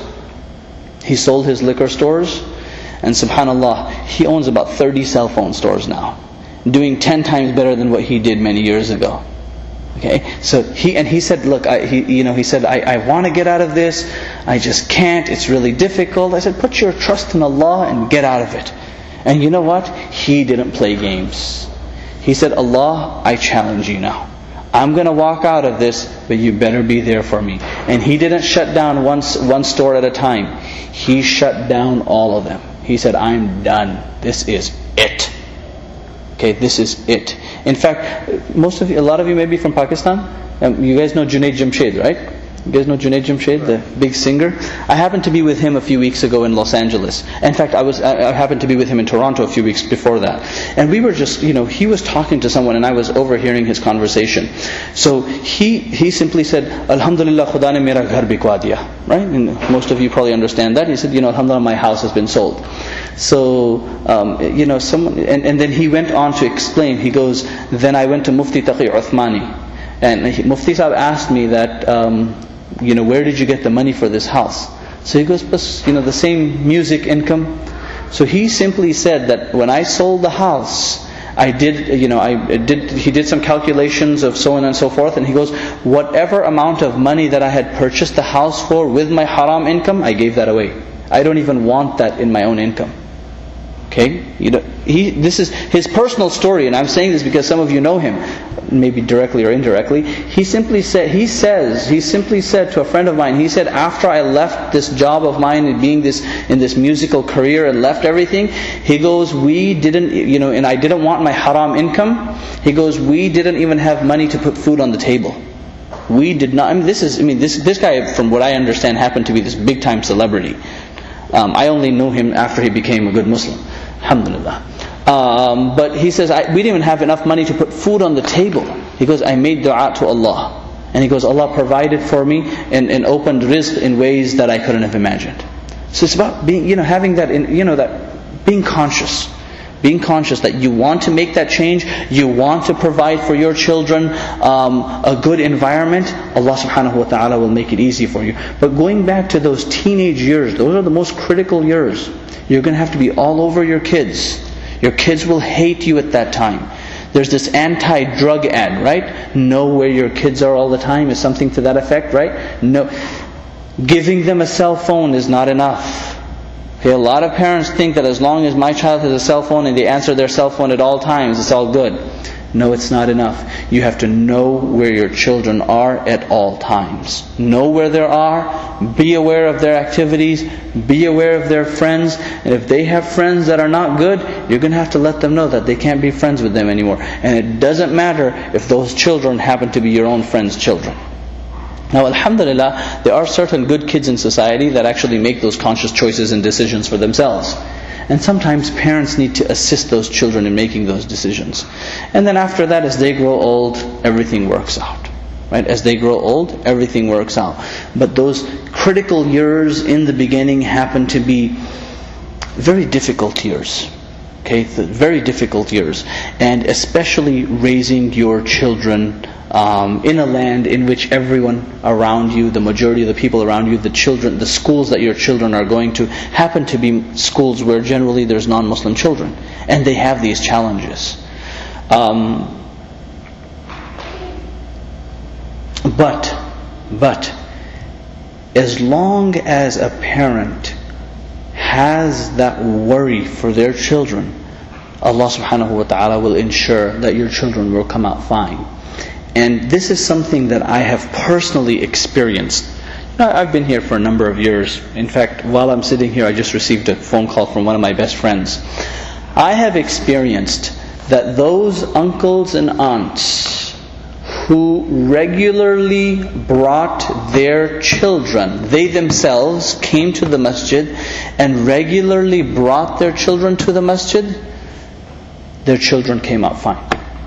he sold his liquor stores, and subhanallah, he owns about thirty cell phone stores now, doing ten times better than what he did many years ago. Okay, so he and he said, "Look, I, he, you know, he said, I, I want to get out of this. I just can't. It's really difficult." I said, "Put your trust in Allah and get out of it." And you know what? He didn't play games. He said, "Allah, I challenge you now. I'm going to walk out of this, but you better be there for me." And he didn't shut down one one store at a time. He shut down all of them. He said, "I'm done. This is it." Okay, this is it. In fact, most of you, a lot of you may be from Pakistan. Um, you guys know Junaid Jamshed, right? You guys know Junaid Jamshed, the big singer? I happened to be with him a few weeks ago in Los Angeles. In fact, I was I happened to be with him in Toronto a few weeks before that. And we were just, you know, he was talking to someone and I was overhearing his conversation. So he he simply said, "Alhamdulillah, Khuda ne mera ghar bikwa diya." Right? And most of you probably understand that. He said, you know, "Alhamdulillah, my house has been sold." So, um, you know, someone, and, and then he went on to explain. He goes, "Then I went to Mufti Taqi Uthmani. And he, Mufti Sahib asked me that, um, you know, where did you get the money for this house?" So he goes, "But, you know, the same music income." So he simply said that when I sold the house, I did, you know, I did. He did some calculations of so on and so forth, and he goes, "Whatever amount of money that I had purchased the house for with my haram income, I gave that away. I don't even want that in my own income." Okay, you know, he. This is his personal story, and I'm saying this because some of you know him, maybe directly or indirectly. He simply said, he says, he simply said to a friend of mine. He said, "After I left this job of mine and being this in this musical career and left everything, he goes, we didn't, you know, and I didn't want my haram income. He goes, we didn't even have money to put food on the table. We did not. I mean, this is, I mean, this this guy, from what I understand, happened to be this big time celebrity. Um, I only knew him after he became a good Muslim. Alhamdulillah. Um, but he says, I, we didn't even have enough money to put food on the table. He goes, I made dua to Allah. And he goes, Allah provided for me and, and opened rizq in ways that I couldn't have imagined. So it's about being, you know, having that, in, you know, that being conscious. Being conscious that you want to make that change, you want to provide for your children um, a good environment, Allah subhanahu wa ta'ala will make it easy for you. But going back to those teenage years, those are the most critical years. You're going to have to be all over your kids. Your kids will hate you at that time. There's this anti-drug ad, right? Know where your kids are all the time is something to that effect, right? No, giving them a cell phone is not enough. Okay, a lot of parents think that as long as my child has a cell phone and they answer their cell phone at all times, it's all good. No, it's not enough. You have to know where your children are at all times. Know where they are, be aware of their activities, be aware of their friends, and if they have friends that are not good, you're going to have to let them know that they can't be friends with them anymore. And it doesn't matter if those children happen to be your own friends' children. Now, alhamdulillah, there are certain good kids in society that actually make those conscious choices and decisions for themselves. And sometimes parents need to assist those children in making those decisions. And then after that, as they grow old, everything works out. Right? As they grow old, everything works out. But those critical years in the beginning happen to be very difficult years. Okay, very difficult years. And especially raising your children Um, in a land in which everyone around you, the majority of the people around you, the children, the schools that your children are going to, happen to be schools where generally there's non-Muslim children, and they have these challenges. Um, but, but, as long as a parent has that worry for their children, Allah subhanahu wa ta'ala will ensure that your children will come out fine. And this is something that I have personally experienced. I've been here for a number of years. In fact, while I'm sitting here, I just received a phone call from one of my best friends. I have experienced that those uncles and aunts who regularly brought their children, they themselves came to the masjid and regularly brought their children to the masjid, their children came out fine.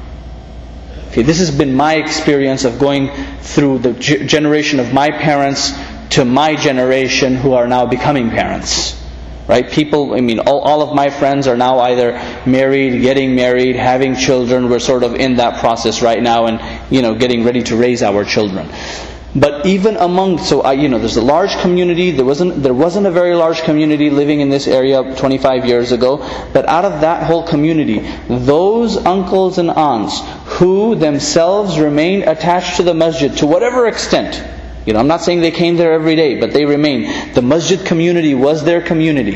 Okay, this has been my experience of going through the g- generation of my parents to my generation who are now becoming parents. Right? People, I mean, all, all of my friends are now either married, getting married, having children. We're sort of in that process right now and, you know, getting ready to raise our children. But even among, so I, you know, there's a large community. There wasn't, there wasn't a very large community living in this area twenty-five years ago. But out of that whole community, those uncles and aunts who themselves remained attached to the masjid to whatever extent, you know, I'm not saying they came there every day, but they remained. The masjid community was their community,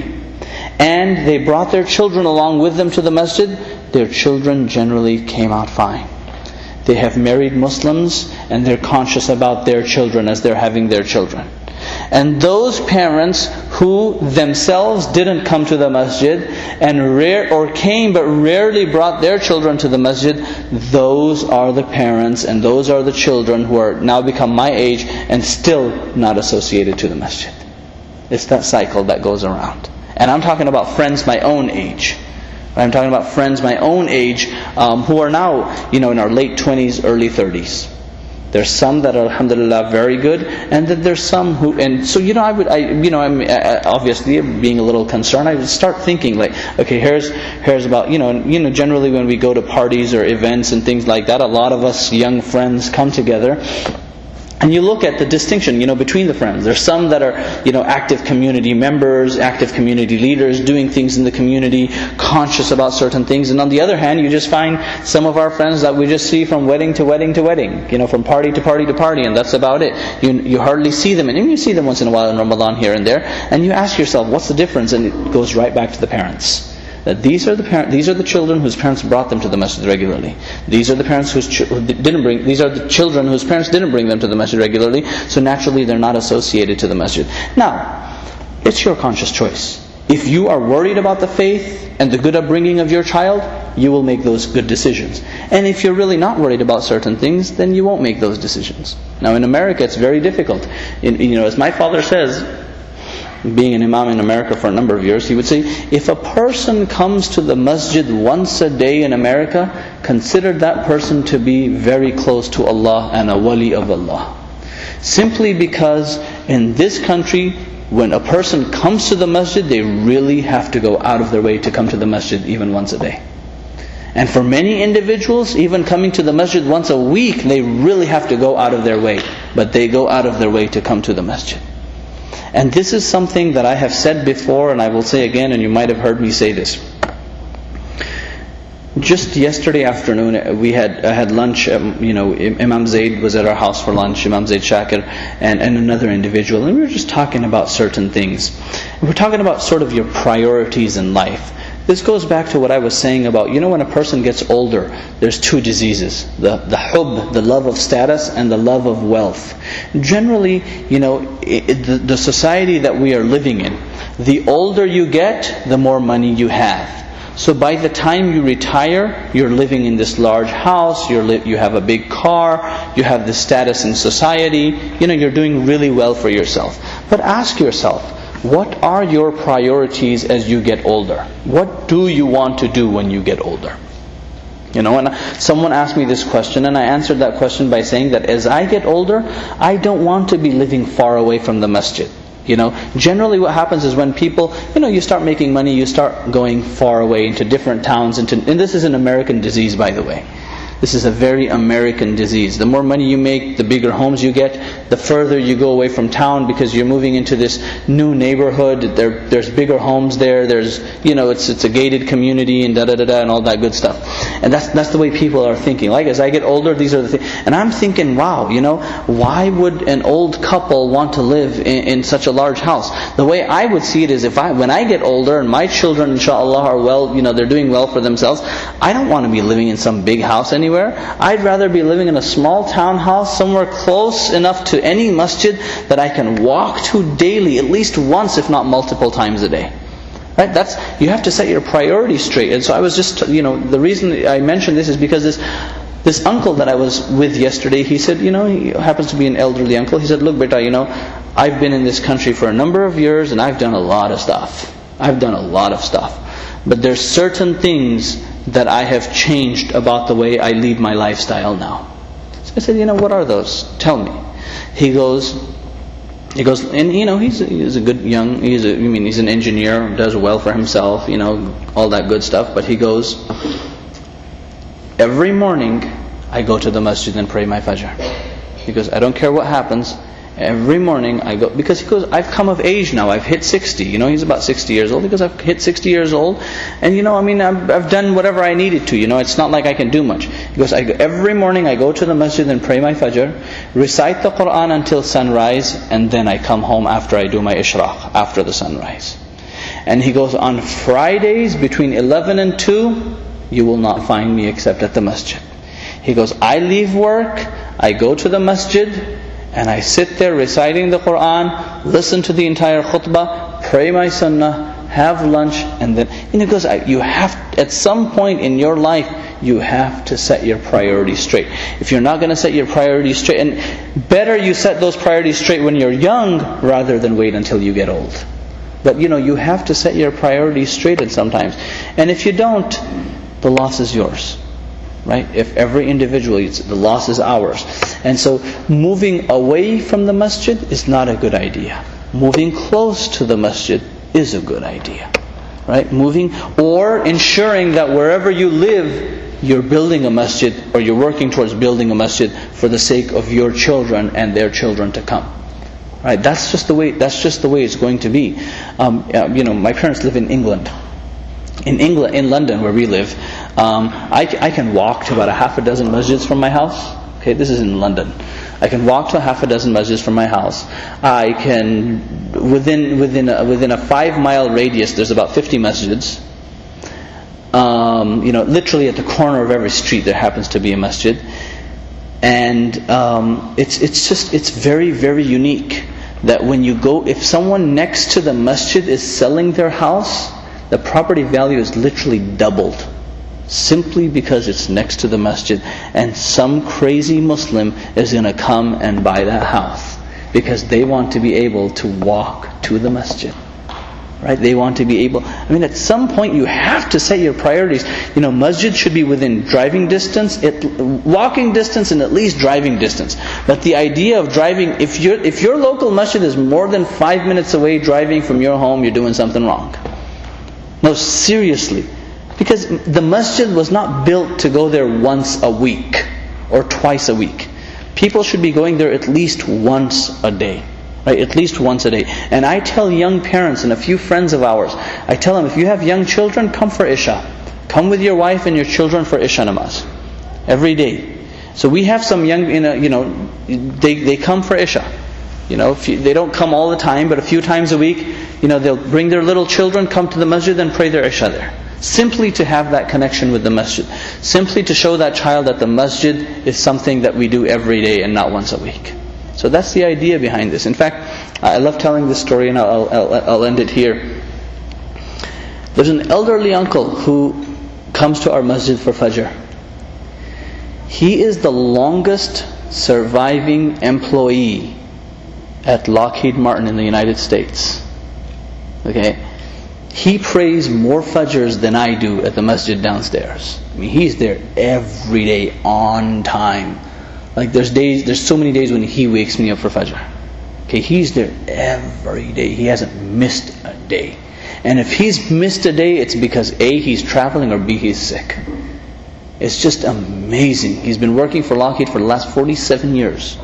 and they brought their children along with them to the masjid. Their children generally came out fine. They have married Muslims, and they're conscious about their children as they're having their children. And those parents who themselves didn't come to the masjid and rare or came but rarely brought their children to the masjid, those are the parents and those are the children who are now become my age and still not associated to the masjid. It's that cycle that goes around. And I'm talking about friends my own age. I'm talking about friends my own age um, who are now, you know, in our late twenties, early thirties. There's some that are, alhamdulillah, very good, and then there's some who, and so, you know, I would, I, you know, I'm obviously being a little concerned. I would start thinking like, okay, here's, here's about, you know, and, you know, generally when we go to parties or events and things like that, a lot of us young friends come together. And you look at the distinction, you know, between the friends. There's some that are, you know, active community members, active community leaders, doing things in the community, conscious about certain things. And on the other hand, you just find some of our friends that we just see from wedding to wedding to wedding, you know, from party to party to party, and that's about it. You you hardly see them, and you see them once in a while in Ramadan here and there, and you ask yourself, what's the difference? And it goes right back to the parents. That these are the parent, these are the children whose parents brought them to the masjid regularly. These are the parents whose ch- who didn't bring. These are the children whose parents didn't bring them to the masjid regularly. So naturally, they're not associated to the masjid. Now, it's your conscious choice. If you are worried about the faith and the good upbringing of your child, you will make those good decisions. And if you're really not worried about certain things, then you won't make those decisions. Now, in America, it's very difficult. In, you know, as my father says, being an imam in America for a number of years, he would say, if a person comes to the masjid once a day in America, consider that person to be very close to Allah and a wali of Allah. Simply because in this country, when a person comes to the masjid, they really have to go out of their way to come to the masjid even once a day. And for many individuals, even coming to the masjid once a week, they really have to go out of their way. But they go out of their way to come to the masjid. And this is something that I have said before, and I will say again, and you might have heard me say this. Just yesterday afternoon, we had I had lunch. Um, you know, Imam Zaid was at our house for lunch. Imam Zaid Shakir and, and another individual, and we were just talking about certain things. And we're talking about sort of your priorities in life. This goes back to what I was saying about, you know, when a person gets older, there's two diseases. The, the hub, the love of status, and the love of wealth. Generally, you know, it, the, the society that we are living in, the older you get, the more money you have. So by the time you retire, you're living in this large house, you're li- you have a big car, you have this status in society, you know, you're doing really well for yourself. But ask yourself, what are your priorities as you get older? What do you want to do when you get older? You know, and someone asked me this question, and I answered that question by saying that as I get older, I don't want to be living far away from the masjid. You know, generally what happens is when people, you know, you start making money, you start going far away into different towns. Into, and this is an American disease, by the way. This is a very American disease. The more money you make, the bigger homes you get, the further you go away from town because you're moving into this new neighborhood. There, there's bigger homes there. There's, you know, it's it's a gated community and da da da da and all that good stuff. And that's that's the way people are thinking. Like as I get older, these are the things. And I'm thinking, wow, you know, why would an old couple want to live in, in such a large house? The way I would see it is, if I when I get older and my children, inshallah, are well, you know, they're doing well for themselves, I don't want to be living in some big house anymore. Anywhere. I'd rather be living in a small townhouse somewhere close enough to any masjid that I can walk to daily, at least once, if not multiple times a day. Right? That's you have to set your priorities straight. And so I was just, you know, the reason I mentioned this is because this this uncle that I was with yesterday, he said, you know, he happens to be an elderly uncle. He said, look, beta, you know, I've been in this country for a number of years and I've done a lot of stuff. I've done a lot of stuff. But there's certain things that I have changed about the way I lead my lifestyle now. So I said, you know, what are those? Tell me. He goes, he goes, and you know, he's a, he's a good young, he's a, I mean, he's an engineer, does well for himself, you know, all that good stuff. But he goes, every morning I go to the masjid and pray my fajr. He goes, I don't care what happens. Every morning I go, because he goes, I've come of age now, I've hit sixty, you know, he's about sixty years old, because I've hit sixty years old, and you know, I mean, I've, I've done whatever I needed to, you know, it's not like I can do much. He goes, I go, every morning I go to the masjid and pray my fajr, recite the Qur'an until sunrise, and then I come home after I do my ishraq, after the sunrise. And he goes, on Fridays between eleven and two, you will not find me except at the masjid. He goes, I leave work, I go to the masjid, and I sit there reciting the Qur'an, listen to the entire khutbah, pray my sunnah, have lunch, and then, you know, because you have, at some point in your life, you have to set your priorities straight. If you're not going to set your priorities straight, and better you set those priorities straight when you're young, rather than wait until you get old. But you know, you have to set your priorities straight at sometimes. And if you don't, the loss is yours. Right? If every individual, it's, the loss is ours. And so moving away from the masjid is not a good idea. Moving close to the masjid is a good idea. Right? Moving, or ensuring that wherever you live, you're building a masjid, or you're working towards building a masjid for the sake of your children and their children to come. Right? That's just the way, that's just the way it's going to be. Um, you know, my parents live in England. In England, in London, where we live, um, I, I can walk to about a half a dozen masjids from my house. Okay, this is in London. I can walk to a half a dozen masjids from my house. I can, within within a, within a five mile radius, there's about fifty masjids. Um, you know, literally at the corner of every street there happens to be a masjid, and um, it's it's just it's very very unique that when you go, if someone next to the masjid is selling their house, the property value is literally doubled, simply because it's next to the masjid, and some crazy Muslim is going to come and buy that house because they want to be able to walk to the masjid. Right? They want to be able, I mean, at some point you have to set your priorities. You know, masjid should be within driving distance, it, walking distance, and at least driving distance. But the idea of driving, if your if your local masjid is more than five minutes away driving from your home, you're doing something wrong. No, seriously. Because the masjid was not built to go there once a week or twice a week. People should be going there at least once a day. Right? At least once a day. And I tell young parents and a few friends of ours, I tell them, if you have young children, come for Isha. Come with your wife and your children for Isha namaz. Every day. So we have some young, you know, you know they, they come for Isha. You know, if you, they don't come all the time, but a few times a week, you know, they'll bring their little children, come to the masjid and pray their Isha there. Simply to have that connection with the masjid. Simply to show that child that the masjid is something that we do every day and not once a week. So that's the idea behind this. In fact, I love telling this story, and I'll, I'll, I'll end it here. There's an elderly uncle who comes to our masjid for Fajr. He is the longest surviving employee at Lockheed Martin in the United States. Okay? He prays more Fajrs than I do at the masjid downstairs. I mean, he's there every day on time. Like there's days, there's so many days when he wakes me up for Fajr. Okay, he's there every day. He hasn't missed a day. And if he's missed a day, it's because A, he's traveling, or B, he's sick. It's just amazing. He's been working for Lockheed for the last forty-seven years.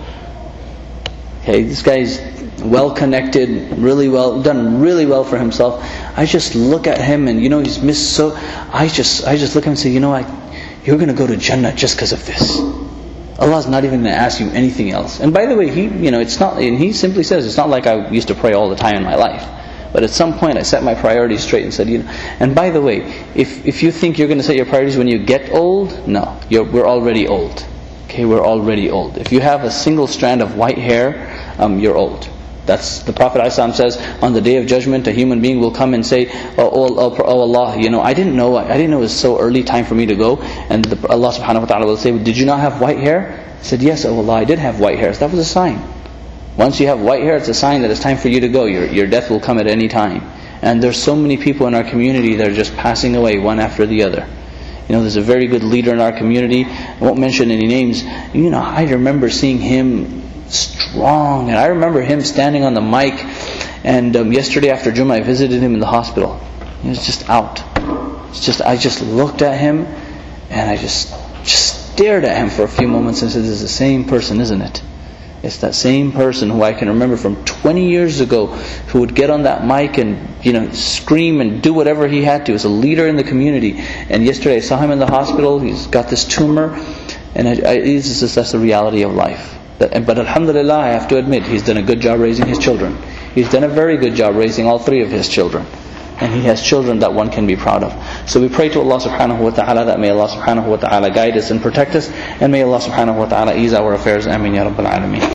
Okay, this guy's well connected, really well, done really well for himself. I just look at him and, you know, he's missed so, I just I just look at him and say, you know, I, you're going to go to Jannah just because of this. Allah's not even going to ask you anything else. And by the way, he, you know, it's not, and he simply says, it's not like I used to pray all the time in my life. But at some point I set my priorities straight and said, you know, and by the way, if if you think you're going to set your priorities when you get old, no, you're, we're already old. Okay, we're already old. If you have a single strand of white hair, um, you're old. That's the Prophet ﷺ says, on the Day of Judgment, a human being will come and say, oh, oh, oh, oh Allah, you know, I didn't know, I didn't know it was so early time for me to go. And the, Allah subhanahu wa ta'ala will say, did you not have white hair? He said, yes, oh Allah, I did have white hair. So that was a sign. Once you have white hair, it's a sign that it's time for you to go. Your your death will come at any time. And there's so many people in our community that are just passing away one after the other. You know, there's a very good leader in our community. I won't mention any names. You know, I remember seeing him strong, and I remember him standing on the mic. And um, yesterday after Jummah, I visited him in the hospital. He was just out. It's just I just looked at him, and I just just stared at him for a few moments and said, "This is the same person, isn't it?" It's that same person who I can remember from twenty years ago, who would get on that mic and, you know, scream and do whatever he had to. He was a leader in the community. And yesterday I saw him in the hospital. He's got this tumor, and I, I, it's just, that's the reality of life. That, but alhamdulillah, I have to admit, he's done a good job raising his children. He's done a very good job raising all three of his children. And he has children that one can be proud of. So we pray to Allah subhanahu wa ta'ala that may Allah subhanahu wa ta'ala guide us and protect us, and may Allah subhanahu wa ta'ala ease our affairs. Ameen ya Rabbal Alameen.